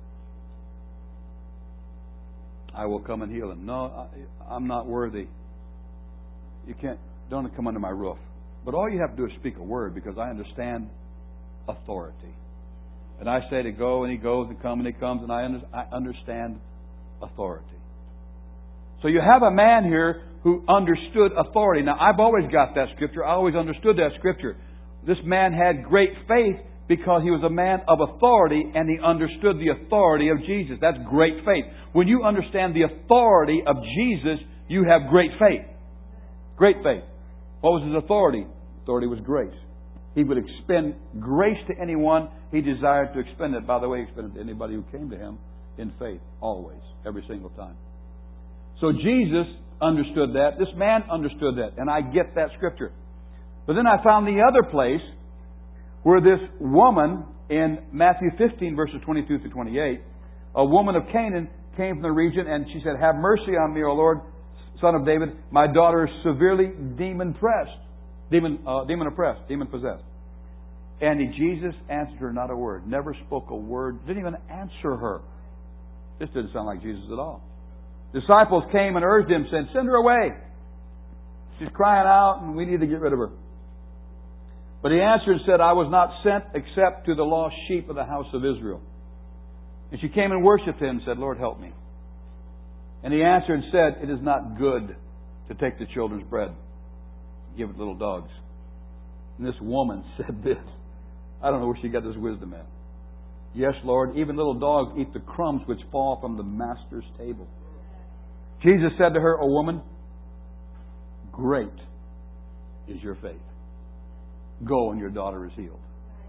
I will come and heal him. No, I, I'm not worthy. You can't, don't come under my roof. But all you have to do is speak a word, because I understand authority. And I say to go, and he goes, and come, and he comes, and I, under, I understand authority. So you have a man here who understood authority. Now, I've always got that scripture. I always understood that scripture. This man had great faith because he was a man of authority, and he understood the authority of Jesus. That's great faith. When you understand the authority of Jesus, you have great faith. Great faith. What was his authority? Authority was grace. He would expend grace to anyone he desired to expend it. By the way, he expended it to anybody who came to him in faith. Always. Every single time. So Jesus understood that. This man understood that. And I get that scripture. But then I found the other place where this woman in Matthew fifteen, verses twenty-two through twenty-eight, a woman of Canaan came from the region, and she said, "Have mercy on me, O Lord, Son of David. My daughter is severely demon-pressed. Demon, uh, demon-oppressed, demon-possessed." And he, Jesus answered her not a word. Never spoke a word. Didn't even answer her. This didn't sound like Jesus at all. Disciples came and urged him, said, "Send her away. She's crying out, and we need to get rid of her." But he answered and said, "I was not sent except to the lost sheep of the house of Israel." And she came and worshipped him and said, "Lord, help me." And he answered and said, "It is not good to take the children's bread, give it to little dogs. And this woman said this. I don't know where she got this wisdom at. Yes, Lord, even little dogs eat the crumbs which fall from the master's table. Jesus said to her, O woman, great is your faith. Go and your daughter is healed.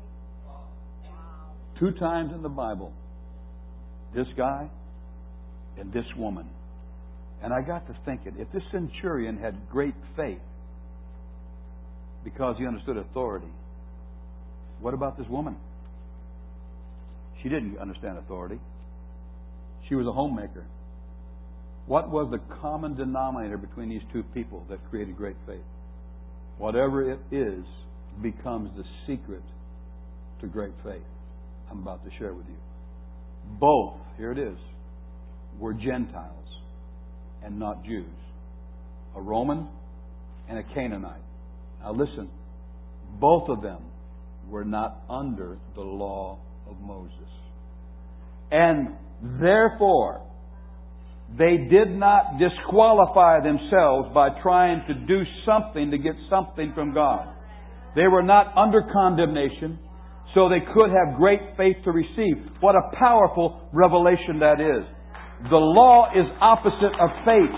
Two times in the Bible, this guy and this woman. And I got to thinking, if this centurion had great faith because he understood authority, what about this woman? She didn't understand authority. She was a homemaker. What was the common denominator between these two people that created great faith? Whatever it is becomes the secret to great faith. I'm about to share with you. Both, here it is, were Gentiles and not Jews. A Roman and a Canaanite. Now listen, both of them were not under the law of Moses. And therefore, they did not disqualify themselves by trying to do something to get something from God. They were not under condemnation, so they could have great faith to receive. What a powerful revelation that is. The law is opposite of faith.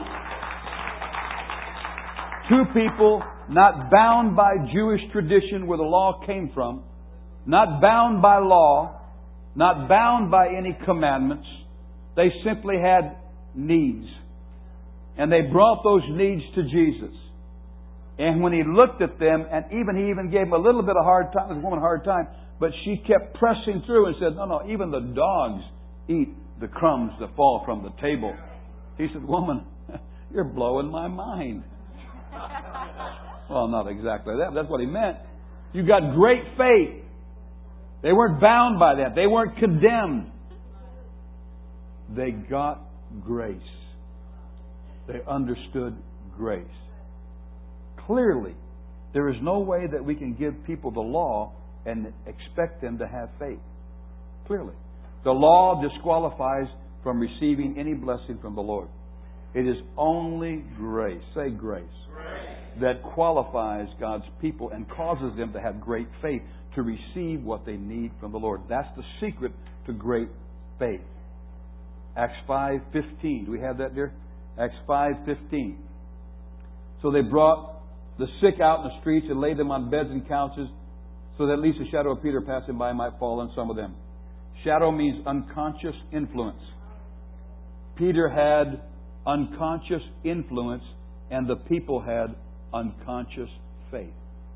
Two people not bound by Jewish tradition where the law came from, not bound by law, not bound by any commandments. They simply had needs. And they brought those needs to Jesus. And when He looked at them, and even He even gave them a little bit of hard time, this woman a hard time, but she kept pressing through and said, no, no, even the dogs eat the crumbs that fall from the table. He said, woman, you're blowing my mind. Well, not exactly that, but that's what he meant. You got great faith. They weren't bound by that. They weren't condemned. They got grace. They understood grace. Clearly, there is no way that we can give people the law and expect them to have faith. Clearly. The law disqualifies from receiving any blessing from the Lord. It is only grace, say grace, grace, that qualifies God's people and causes them to have great faith to receive what they need from the Lord. That's the secret to great faith. Acts five fifteen. Do we have that there? Acts five fifteen. So they brought the sick out in the streets and laid them on beds and couches, so that at least the shadow of Peter passing by might fall on some of them. Shadow means unconscious influence. Peter had unconscious influence, and the people had unconscious faith.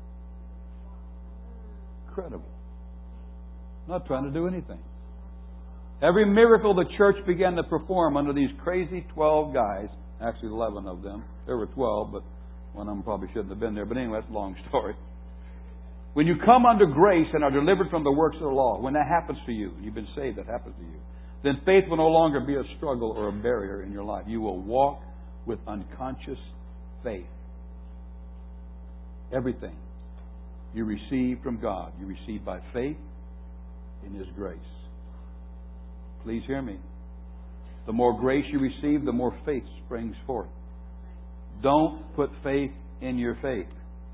Incredible. Not trying to do anything. Every miracle the church began to perform under these crazy twelve guys, actually eleven of them. There were twelve, but one of them probably shouldn't have been there. But anyway, that's a long story. When you come under grace and are delivered from the works of the law, when that happens to you, you've been saved, that happens to you, then faith will no longer be a struggle or a barrier in your life. You will walk with unconscious faith. Everything you receive from God, you receive by faith in His grace. Please hear me. The more grace you receive, the more faith springs forth. Don't put faith in your faith.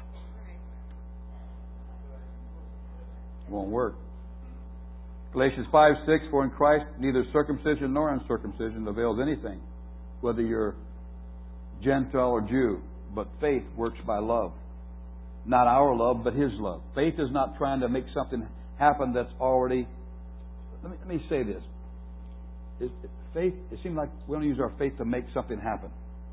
It won't work. Galatians five six, for in Christ neither circumcision nor uncircumcision avails anything, whether you're Gentile or Jew, but faith works by love. Not our love, but His love. Faith is not trying to make something happen that's already... Let me, let me say this. It, it, faith, it seems like we don't use our faith to make something happen.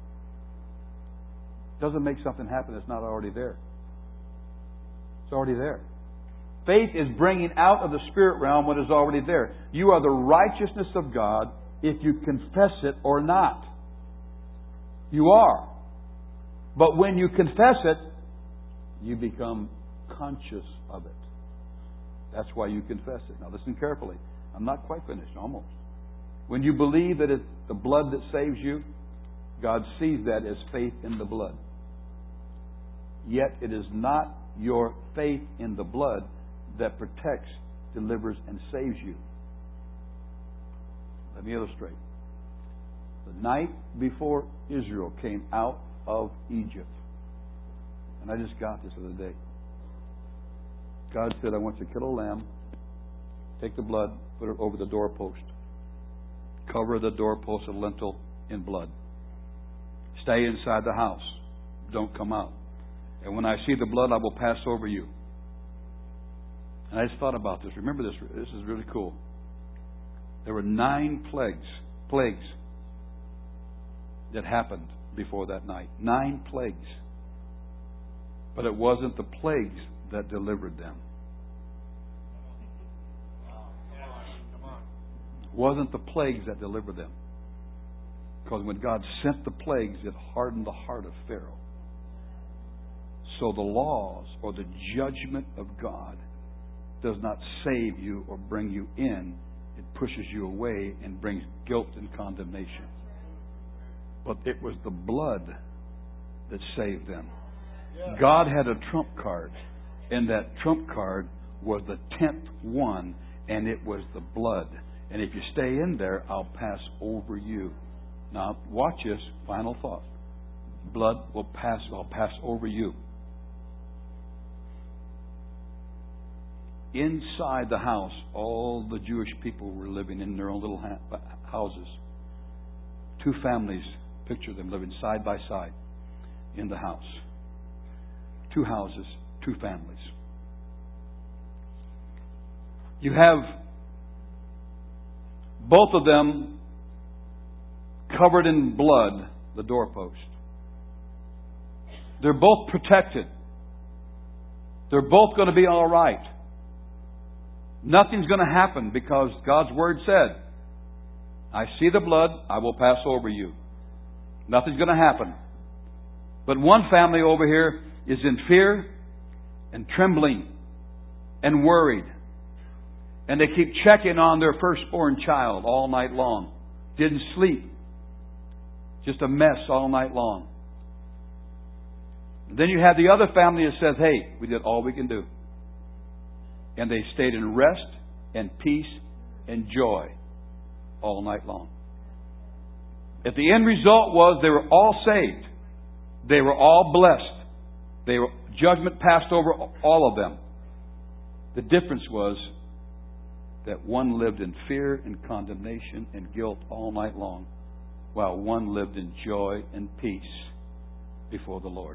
It doesn't make something happen that's not already there. It's already there. Faith is bringing out of the spirit realm what is already there. You are the righteousness of God if you confess it or not. You are. But when you confess it, you become conscious of it. That's why you confess it. Now listen carefully. I'm not quite finished, almost. When you believe that it's the blood that saves you, God sees that as faith in the blood. Yet it is not your faith in the blood that protects, delivers, and saves you. Let me illustrate. The night before Israel came out of Egypt. And I just got this the other day. God said, I want you to kill a lamb, take the blood, put it over the doorpost. Cover the doorpost of lintel in blood. Stay inside the house. Don't come out. And when I see the blood, I will pass over you. And I just thought about this. Remember this. This is really cool. There were nine plagues, plagues that happened before that night. Nine plagues. But it wasn't the plagues that delivered them. It wasn't the plagues that delivered them. Because when God sent the plagues, it hardened the heart of Pharaoh. So the laws or the judgment of God does not save you or bring you in. It pushes you away and brings guilt and condemnation. But it was the blood that saved them. God had a trump card, and that trump card was the tenth one, and it was the blood. And if you stay in there, I'll pass over you. Now, watch this. Final thought. Blood will pass, I'll pass over you. Inside the house, all the Jewish people were living in their own little ha- houses. Two families, picture them living side by side in the house. Two houses, two families. You have both of them covered in blood, the doorpost. They're both protected. They're both going to be all right. Nothing's going to happen because God's Word said, I see the blood, I will pass over you. Nothing's going to happen. But one family over here is in fear and trembling and worried. And they keep checking on their firstborn child all night long. Didn't sleep. Just a mess all night long. And then you have the other family that says, hey, we did all we can do. And they stayed in rest and peace and joy all night long. At the end result was they were all saved. They were all blessed. They were, judgment passed over all of them. The difference was that one lived in fear and condemnation and guilt all night long, while one lived in joy and peace before the Lord.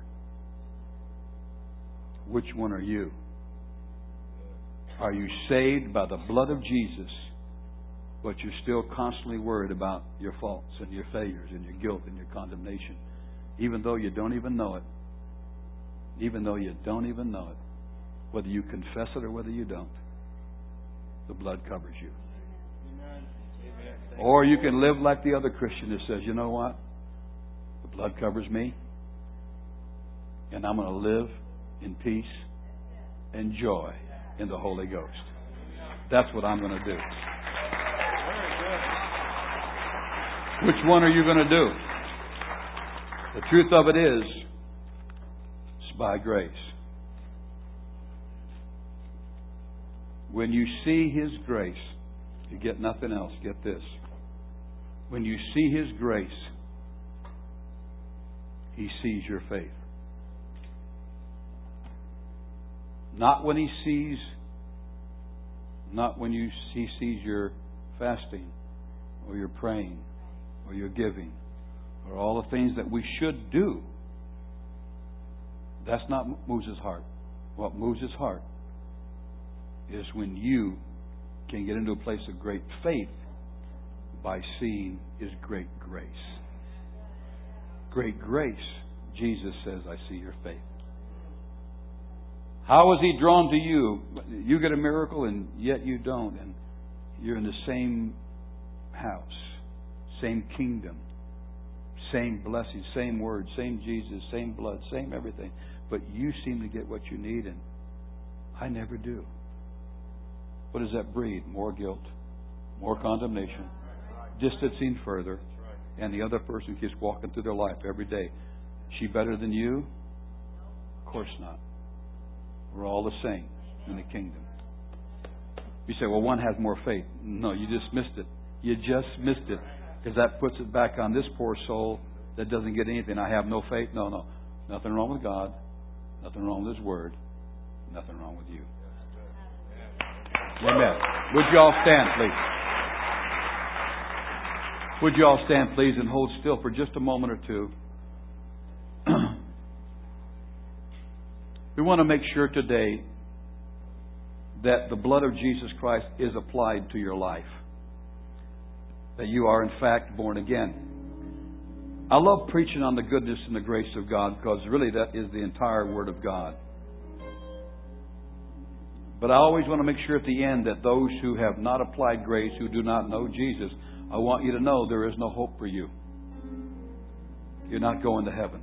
Which one are you? Are you saved by the blood of Jesus, but you're still constantly worried about your faults and your failures and your guilt and your condemnation, even though you don't even know it? Even though you don't even know it. Whether you confess it or whether you don't, the blood covers you. Amen. Or you can live like the other Christian that says, you know what? The blood covers me, and I'm going to live in peace and joy in the Holy Ghost. That's what I'm going to do. Which one are you going to do? The truth of it is, it's by grace. When you see His grace, you get nothing else. Get this. When you see His grace, He sees your faith. Not when He sees, not when you He sees your fasting, or your praying, or your giving, or all the things that we should do. That's not what moves His heart. What moves His heart is when you can get into a place of great faith by seeing His great grace. Great grace, Jesus says, I see your faith. How is He drawn to you? You get a miracle and yet you don't. And you're in the same house, same kingdom, same blessing, same word, same Jesus, same blood, same everything. But you seem to get what you need and I never do. What does that breed? More guilt, more condemnation, distancing further, and the other person keeps walking through their life every day. Is she better than you? Of course not. We're all the same in the kingdom. You say, well, one has more faith. No, you just missed it. You just missed it. Because that puts it back on this poor soul that doesn't get anything. I have no faith. No, no. Nothing wrong with God. Nothing wrong with His Word. Nothing wrong with you. Amen. Would you all stand, please? Would you all stand, please, and hold still for just a moment or two? We want to make sure today that the blood of Jesus Christ is applied to your life. That you are, in fact, born again. I love preaching on the goodness and the grace of God because really that is the entire Word of God. But I always want to make sure at the end that those who have not applied grace, who do not know Jesus, I want you to know there is no hope for you. You're not going to heaven.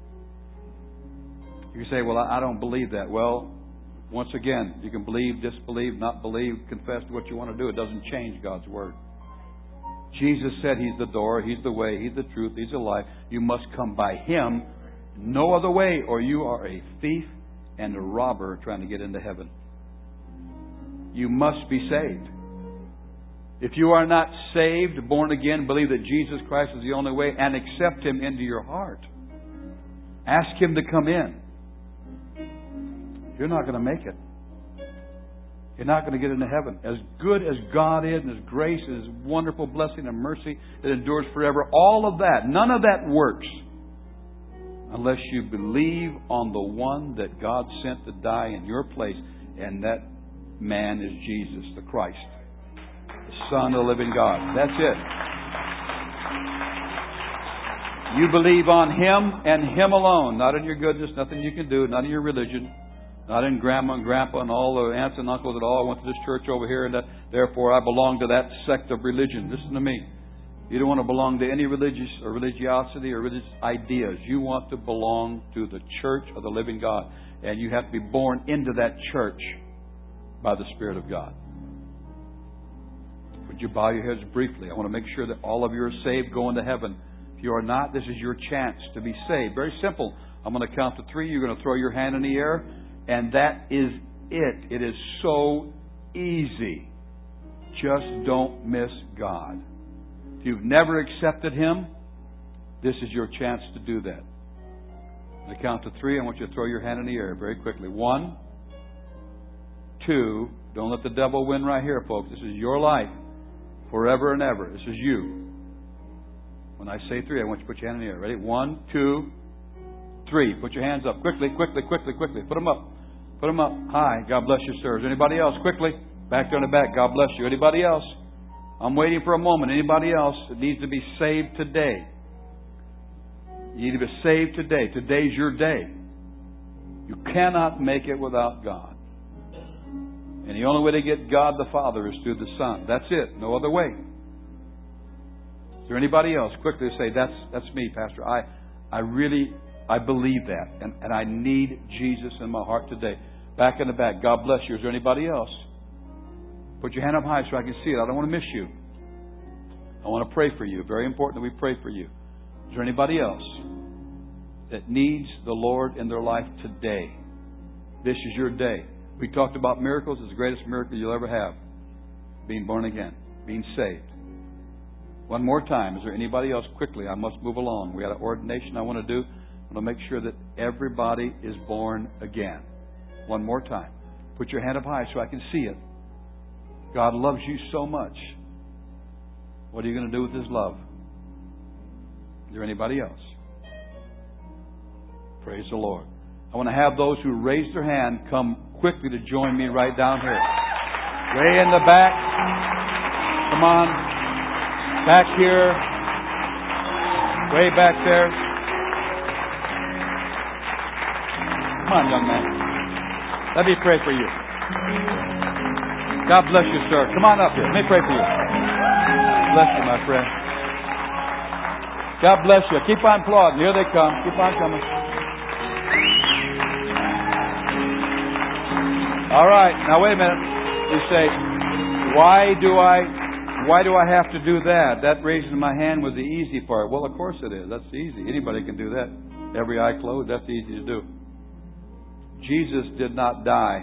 You say, well, I don't believe that. Well, once again, you can believe, disbelieve, not believe, confess what you want to do. It doesn't change God's Word. Jesus said He's the door, He's the way, He's the truth, He's the life. You must come by Him, no other way, or you are a thief and a robber trying to get into heaven. You must be saved. If you are not saved, born again, believe that Jesus Christ is the only way, and accept Him into your heart. Ask Him to come in. You're not going to make it. You're not going to get into heaven. As good as God is, and His grace, and His wonderful blessing and mercy that endures forever, all of that, none of that works unless you believe on the one that God sent to die in your place, and that man is Jesus, the Christ, the Son of the living God. That's it. You believe on Him and Him alone, not in your goodness, nothing you can do, not in your religion. Not in grandma and grandpa and all the aunts and uncles that all went to this church over here, and that, therefore I belong to that sect of religion. Listen to me. You don't want to belong to any religious or religiosity or religious ideas. You want to belong to the church of the living God. And you have to be born into that church by the Spirit of God. Would you bow your heads briefly? I want to make sure that all of you are saved, going to heaven. If you are not, this is your chance to be saved. Very simple. I'm going to count to three. You're going to throw your hand in the air. And that is it. It is so easy. Just don't miss God. If you've never accepted Him, this is your chance to do that. On the count to three, I want you to throw your hand in the air very quickly. One, two. Don't let the devil win right here, folks. This is your life forever and ever. This is you. When I say three, I want you to put your hand in the air. Ready? One, two, three. Put your hands up. Quickly, quickly, quickly, quickly. Put them up. Put them up. Hi. God bless you, sir. Is there anybody else? Quickly. Back there in the back. God bless you. Anybody else? I'm waiting for a moment. Anybody else that needs to be saved today? You need to be saved today. Today's your day. You cannot make it without God. And the only way to get God the Father is through the Son. That's it. No other way. Is there anybody else? Quickly say, that's that's me, Pastor. I I really I believe that. And, and I need Jesus in my heart today. Back in the back. God bless you. Is there anybody else? Put your hand up high so I can see it. I don't want to miss you. I want to pray for you. Very important that we pray for you. Is there anybody else that needs the Lord in their life today? This is your day. We talked about miracles. It's the greatest miracle you'll ever have. Being born again. Being saved. One more time. Is there anybody else? Quickly. I must move along. We got an ordination I want to do. I want to make sure that everybody is born again. One more time. Put your hand up high so I can see it. God loves you so much. What are you going to do with His love? Is there anybody else? Praise the Lord. I want to have those who raised their hand come quickly to join me right down here. Way in the back. Come on. Back here. Way back there. Come on, young man. Let me pray for you. God bless you, sir. Come on up here. Let me pray for you. Bless you, my friend. God bless you. Keep on plodding. Here they come. Keep on coming. All right. Now wait a minute. You say, why do I why do I have to do that? That raising my hand was the easy part. Well, of course it is. That's easy. Anybody can do that. Every eye closed. That's easy to do. Jesus did not die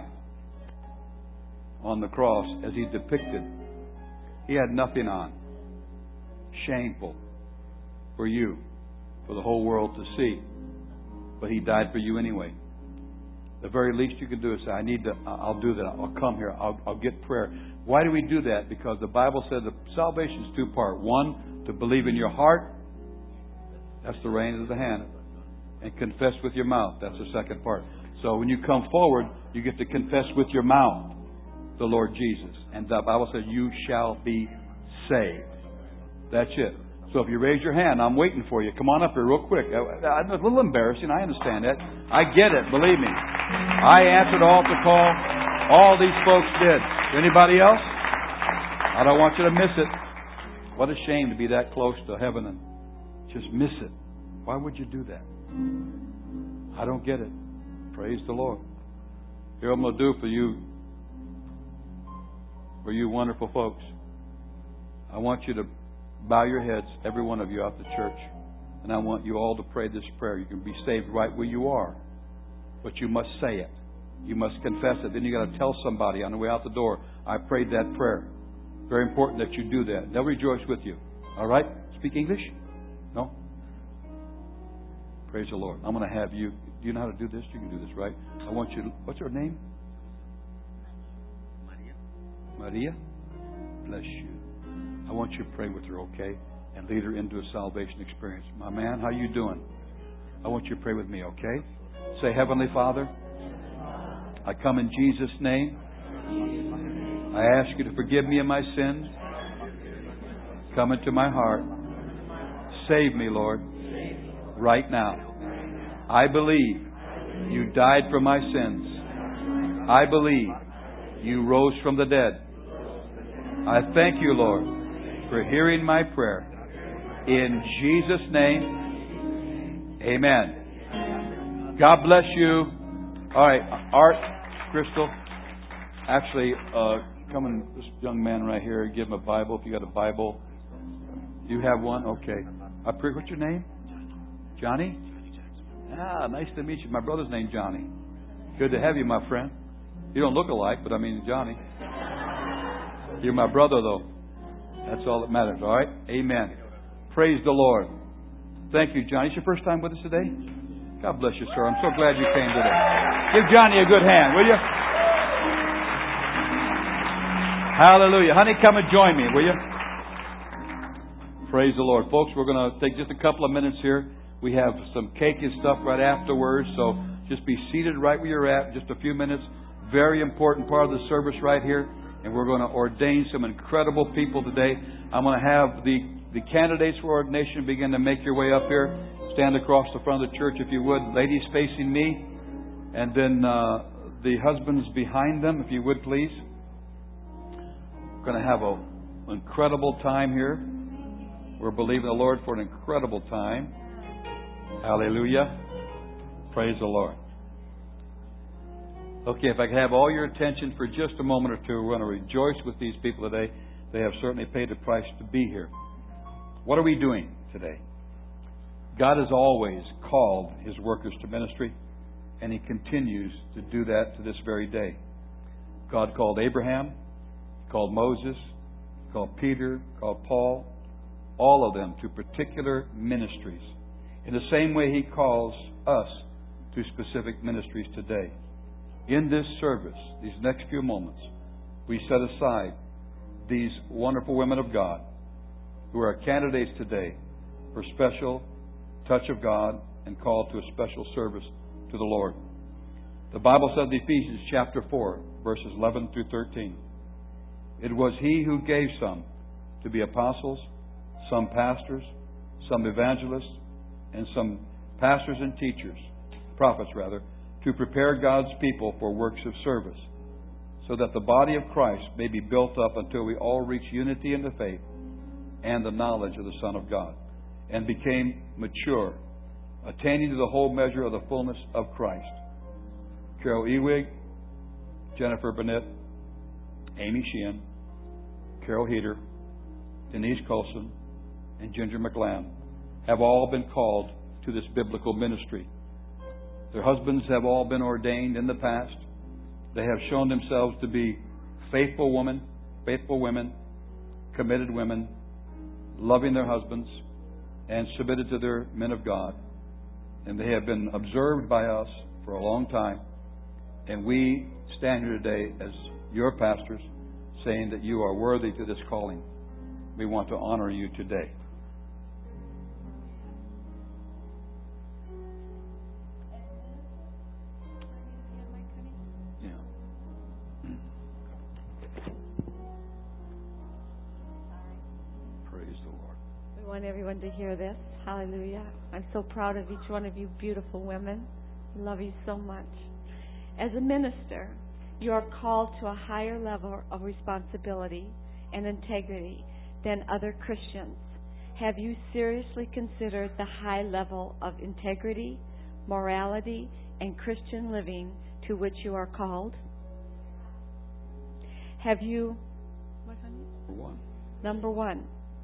on the cross as He depicted. He had nothing on. Shameful for you. for the whole world to see. But He died for you anyway. The very least you can do is say, I need to, I'll do that. I'll come here. I'll, I'll get prayer. Why do we do that? Because the Bible says that salvation is two part. One, to believe in your heart. That's the reins of the hand. And confess with your mouth. That's the second part. So when you come forward, you get to confess with your mouth the Lord Jesus. And the Bible says, you shall be saved. That's it. So if you raise your hand, I'm waiting for you. Come on up here real quick. I know it's a little embarrassing. I understand that. I get it. Believe me. I answered altar call. All these folks did. Anybody else? I don't want you to miss it. What a shame to be that close to heaven and just miss it. Why would you do that? I don't get it. Praise the Lord. Here I'm going to do for you, for you wonderful folks. I want you to bow your heads, every one of you out the church. And I want you all to pray this prayer. You can be saved right where you are. But you must say it. You must confess it. Then you got to tell somebody on the way out the door, I prayed that prayer. Very important that you do that. They'll rejoice with you. All right? Speak English? No? Praise the Lord. I'm going to have you. Do you know how to do this? You can do this, right? I want you to, what's her name? Maria. Maria? Bless you. I want you to pray with her, okay? And lead her into a salvation experience. My man, how you doing? I want you to pray with me, okay? Say, Heavenly Father, I come in Jesus' name. I ask you to forgive me of my sins. Come into my heart. Save me, Lord, right now. I believe you died for my sins. I believe you rose from the dead. I thank you, Lord, for hearing my prayer. In Jesus' name, amen. God bless you. All right, Art, Crystal, actually, uh, come and this young man right here, give him a Bible if you got a Bible. You have one? Okay. I pray, what's your name? Johnny? Ah, nice to meet you. My brother's named Johnny. Good to have you, my friend. You don't look alike, but I mean Johnny. You're my brother, though. That's all that matters, all right? Amen. Praise the Lord. Thank you, Johnny. It's your first time with us today? God bless you, sir. I'm so glad you came today. Give Johnny a good hand, will you? Hallelujah. Honey, come and join me, will you? Praise the Lord. Folks, we're going to take just a couple of minutes here. We have some cake and stuff right afterwards, so just be seated right where you're at. Just a few minutes. Very important part of the service right here. And we're going to ordain some incredible people today. I'm going to have the, the candidates for ordination begin to make your way up here. Stand across the front of the church if you would. Ladies facing me. And then uh, the husbands behind them, if you would please. We're going to have an incredible time here. We're believing the Lord for an incredible time. Hallelujah. Praise the Lord. Okay, if I could have all your attention for just a moment or two, we're going to rejoice with these people today. They have certainly paid the price to be here. What are we doing today? God has always called His workers to ministry, and He continues to do that to this very day. God called Abraham, called Moses, called Peter, called Paul, all of them to particular ministries. In the same way He calls us to specific ministries today. In this service, these next few moments, we set aside these wonderful women of God who are candidates today for special touch of God and called to a special service to the Lord. The Bible said in Ephesians chapter four, verses eleven through thirteen, it was He who gave some to be apostles, some pastors, some evangelists, and some pastors and teachers, prophets rather, to prepare God's people for works of service, so that the body of Christ may be built up until we all reach unity in the faith and the knowledge of the Son of God, and became mature, attaining to the whole measure of the fullness of Christ. Carol Ewig, Jennifer Burnett, Amy Sheehan, Carol Heater, Denise Colson, and Ginger McLean have all been called to this biblical ministry. Their husbands have all been ordained in the past. They have shown themselves to be faithful women, faithful women, committed women, loving their husbands, and submitted to their men of God. And they have been observed by us for a long time. And we stand here today as your pastors saying that you are worthy to this calling. We want to honor you today. Yeah. Praise the Lord. We want everyone to hear this. Hallelujah. I'm so proud of each one of you beautiful women. I love you so much. As a minister, you are called to a higher level of responsibility and integrity than other Christians. Have you seriously considered the high level of integrity, morality, and Christian living to which you are called? Have you... What, honey? Number one. Number one.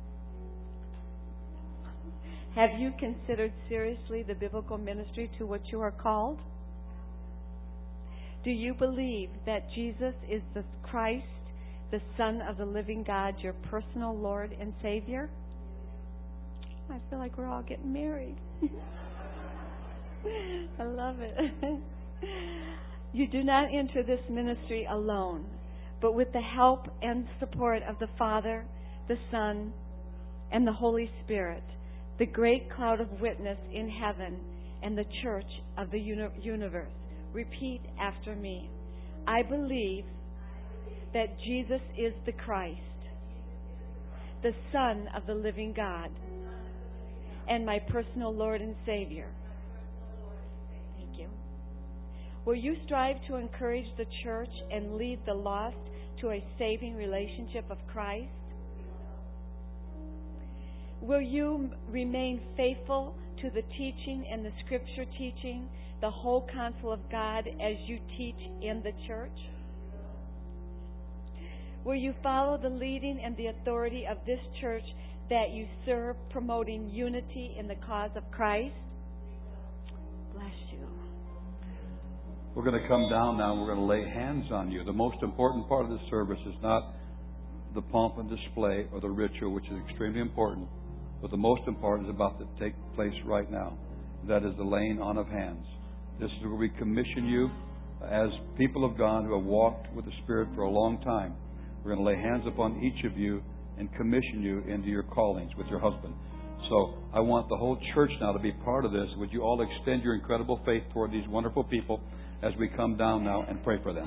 Have you considered seriously the biblical ministry to which you are called? Do you believe that Jesus is the Christ, the Son of the living God, your personal Lord and Savior? I feel like we're all getting married. I love it. You do not enter this ministry alone, but with the help and support of the Father, the Son, and the Holy Spirit, the great cloud of witness in heaven, and the church of the uni- universe. Repeat after me. I believe that Jesus is the Christ, the Son of the living God, and my personal Lord and Savior. Thank you. Will you strive to encourage the church and lead the lost to a saving relationship of Christ? Will you remain faithful to the teaching and the Scripture teaching, the whole counsel of God as you teach in the church? Will you follow the leading and the authority of this church that you serve, promoting unity in the cause of Christ? Bless you. We're going to come down now and we're going to lay hands on you. The most important part of the service is not the pomp and display or the ritual, which is extremely important. But the most important is about to take place right now. That is the laying on of hands. This is where we commission you as people of God who have walked with the Spirit for a long time. We're going to lay hands upon each of you and commission you into your callings with your husband. So I want the whole church now to be part of this. Would you all extend your incredible faith toward these wonderful people as we come down now and pray for them?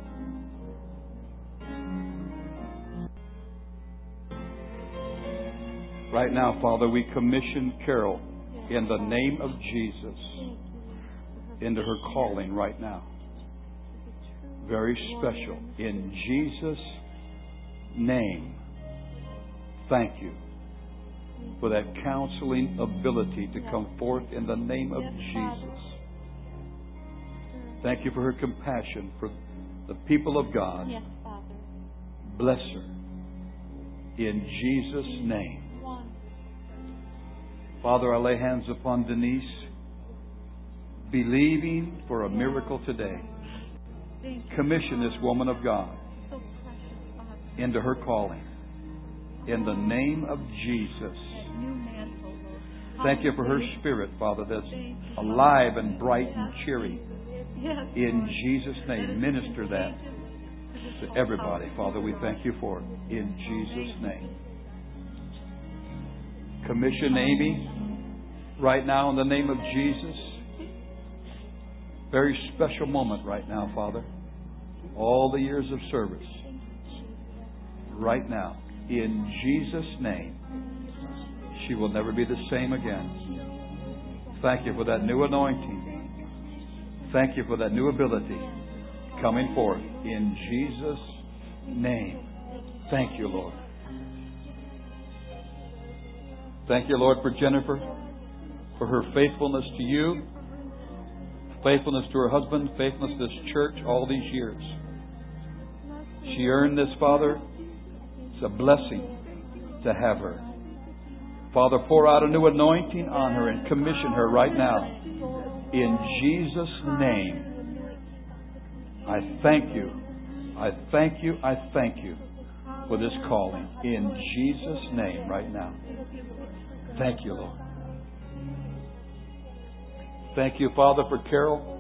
Right now, Father, we commission Carol in the name of Jesus into her calling right now. Very special. In Jesus' name, thank you for that counseling ability to come forth in the name of Jesus. Thank you for her compassion for the people of God. Bless her in Jesus' name. Father, I lay hands upon Denise, believing for a miracle today. Commission this woman of God into her calling. In the name of Jesus. Thank you for her spirit, Father, that's alive and bright and cheery. In Jesus' name, minister that to everybody. Father, we thank you for it. In Jesus' name. Commission Amy right now in the name of Jesus. Very special moment right now, Father. All the years of service. Right now. In Jesus' name. She will never be the same again. Thank you for that new anointing. Thank you for that new ability coming forth. In Jesus' name. Thank you, Lord. Thank you, Lord, for Jennifer, for her faithfulness to you, faithfulness to her husband, faithfulness to this church all these years. She earned this, Father. It's a blessing to have her. Father, pour out a new anointing on her and commission her right now. In Jesus' name, I thank you. I thank you. I thank you for this calling. In Jesus' name right now. Thank you, Lord. Thank you, Father, for Carol.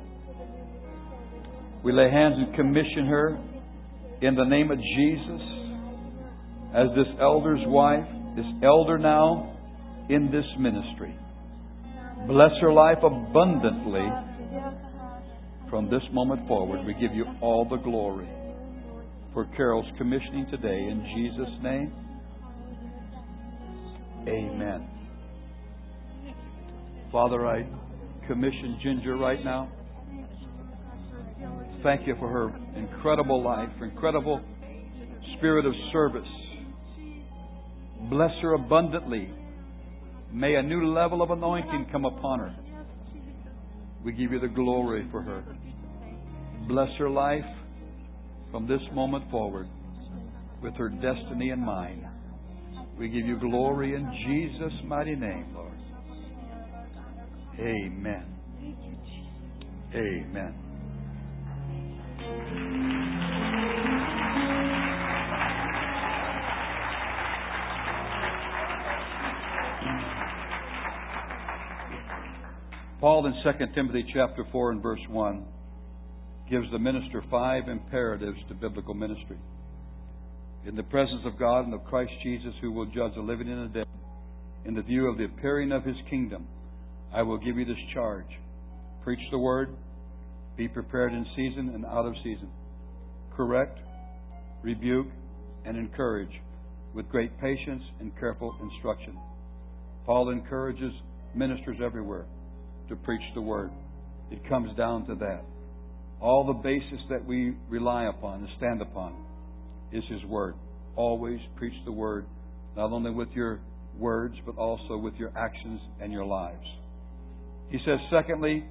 We lay hands and commission her in the name of Jesus as this elder's wife, this elder now in this ministry. Bless her life abundantly. From this moment forward, we give you all the glory for Carol's commissioning today. In Jesus' name, amen. Father, I commission Ginger right now. Thank you for her incredible life, her incredible spirit of service. Bless her abundantly. May a new level of anointing come upon her. We give you the glory for her. Bless her life from this moment forward with her destiny in mind. We give you glory in Jesus' mighty name, Lord. Amen. Amen. Paul in Second Timothy chapter four and verse one gives the minister five imperatives to biblical ministry. In the presence of God and of Christ Jesus, who will judge the living and the dead, in the view of the appearing of His kingdom, I will give you this charge. Preach the word. Be prepared in season and out of season. Correct, rebuke, and encourage with great patience and careful instruction. Paul encourages ministers everywhere to preach the word. It comes down to that. All the basis that we rely upon and stand upon is His word. Always preach the word, not only with your words, but also with your actions and your lives. He says, secondly,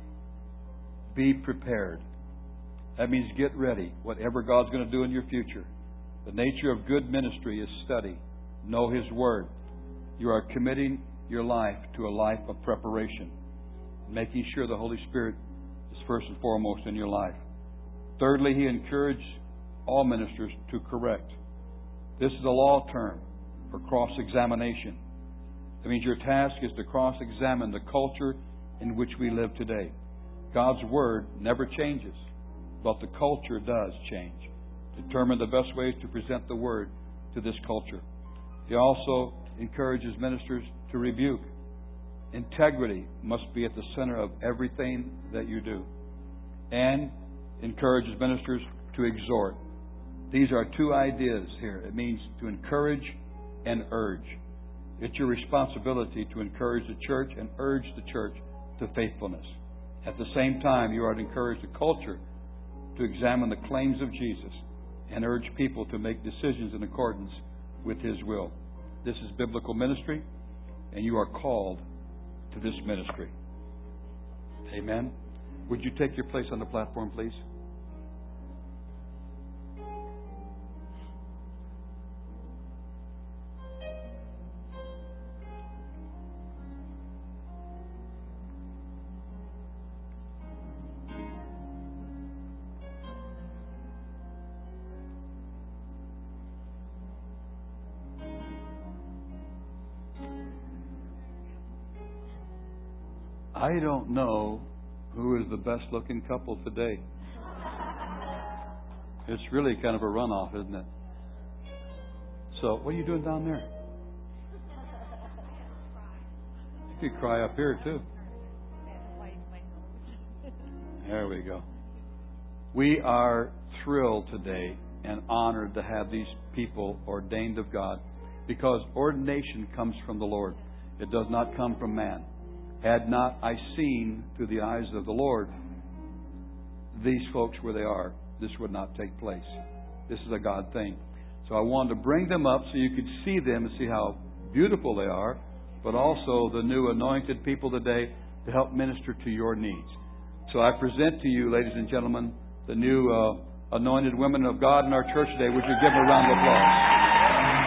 be prepared. That means get ready. Whatever God's going to do in your future. The nature of good ministry is study. Know His word. You are committing your life to a life of preparation, making sure the Holy Spirit is first and foremost in your life. Thirdly, he encouraged all ministers to correct. This is a law term for cross-examination. That means your task is to cross-examine the culture in which we live today. God's Word never changes, but the culture does change. Determine the best ways to present the Word to this culture. He also encourages ministers to rebuke. Integrity must be at the center of everything that you do. And encourages ministers to exhort. These are two ideas here. It means to encourage and urge. It's your responsibility to encourage the church and urge the church to faithfulness. At the same time, you are to encourage the culture to examine the claims of Jesus and urge people to make decisions in accordance with His will. This is biblical ministry, and you are called to this ministry. Amen. Would you take your place on the platform, please? I don't know who is the best looking couple today. It's really kind of a runoff, isn't it? So, what are you doing down there? You could cry up here too. There we go. We are thrilled today and honored to have these people ordained of God, because ordination comes from the Lord. It does not come from man. Had not I seen through the eyes of the Lord these folks where they are, this would not take place. This is a God thing. So I wanted to bring them up so you could see them and see how beautiful they are, but also the new anointed people today to help minister to your needs. So I present to you, ladies and gentlemen, the new uh, anointed women of God in our church today. Would you give them a round of applause?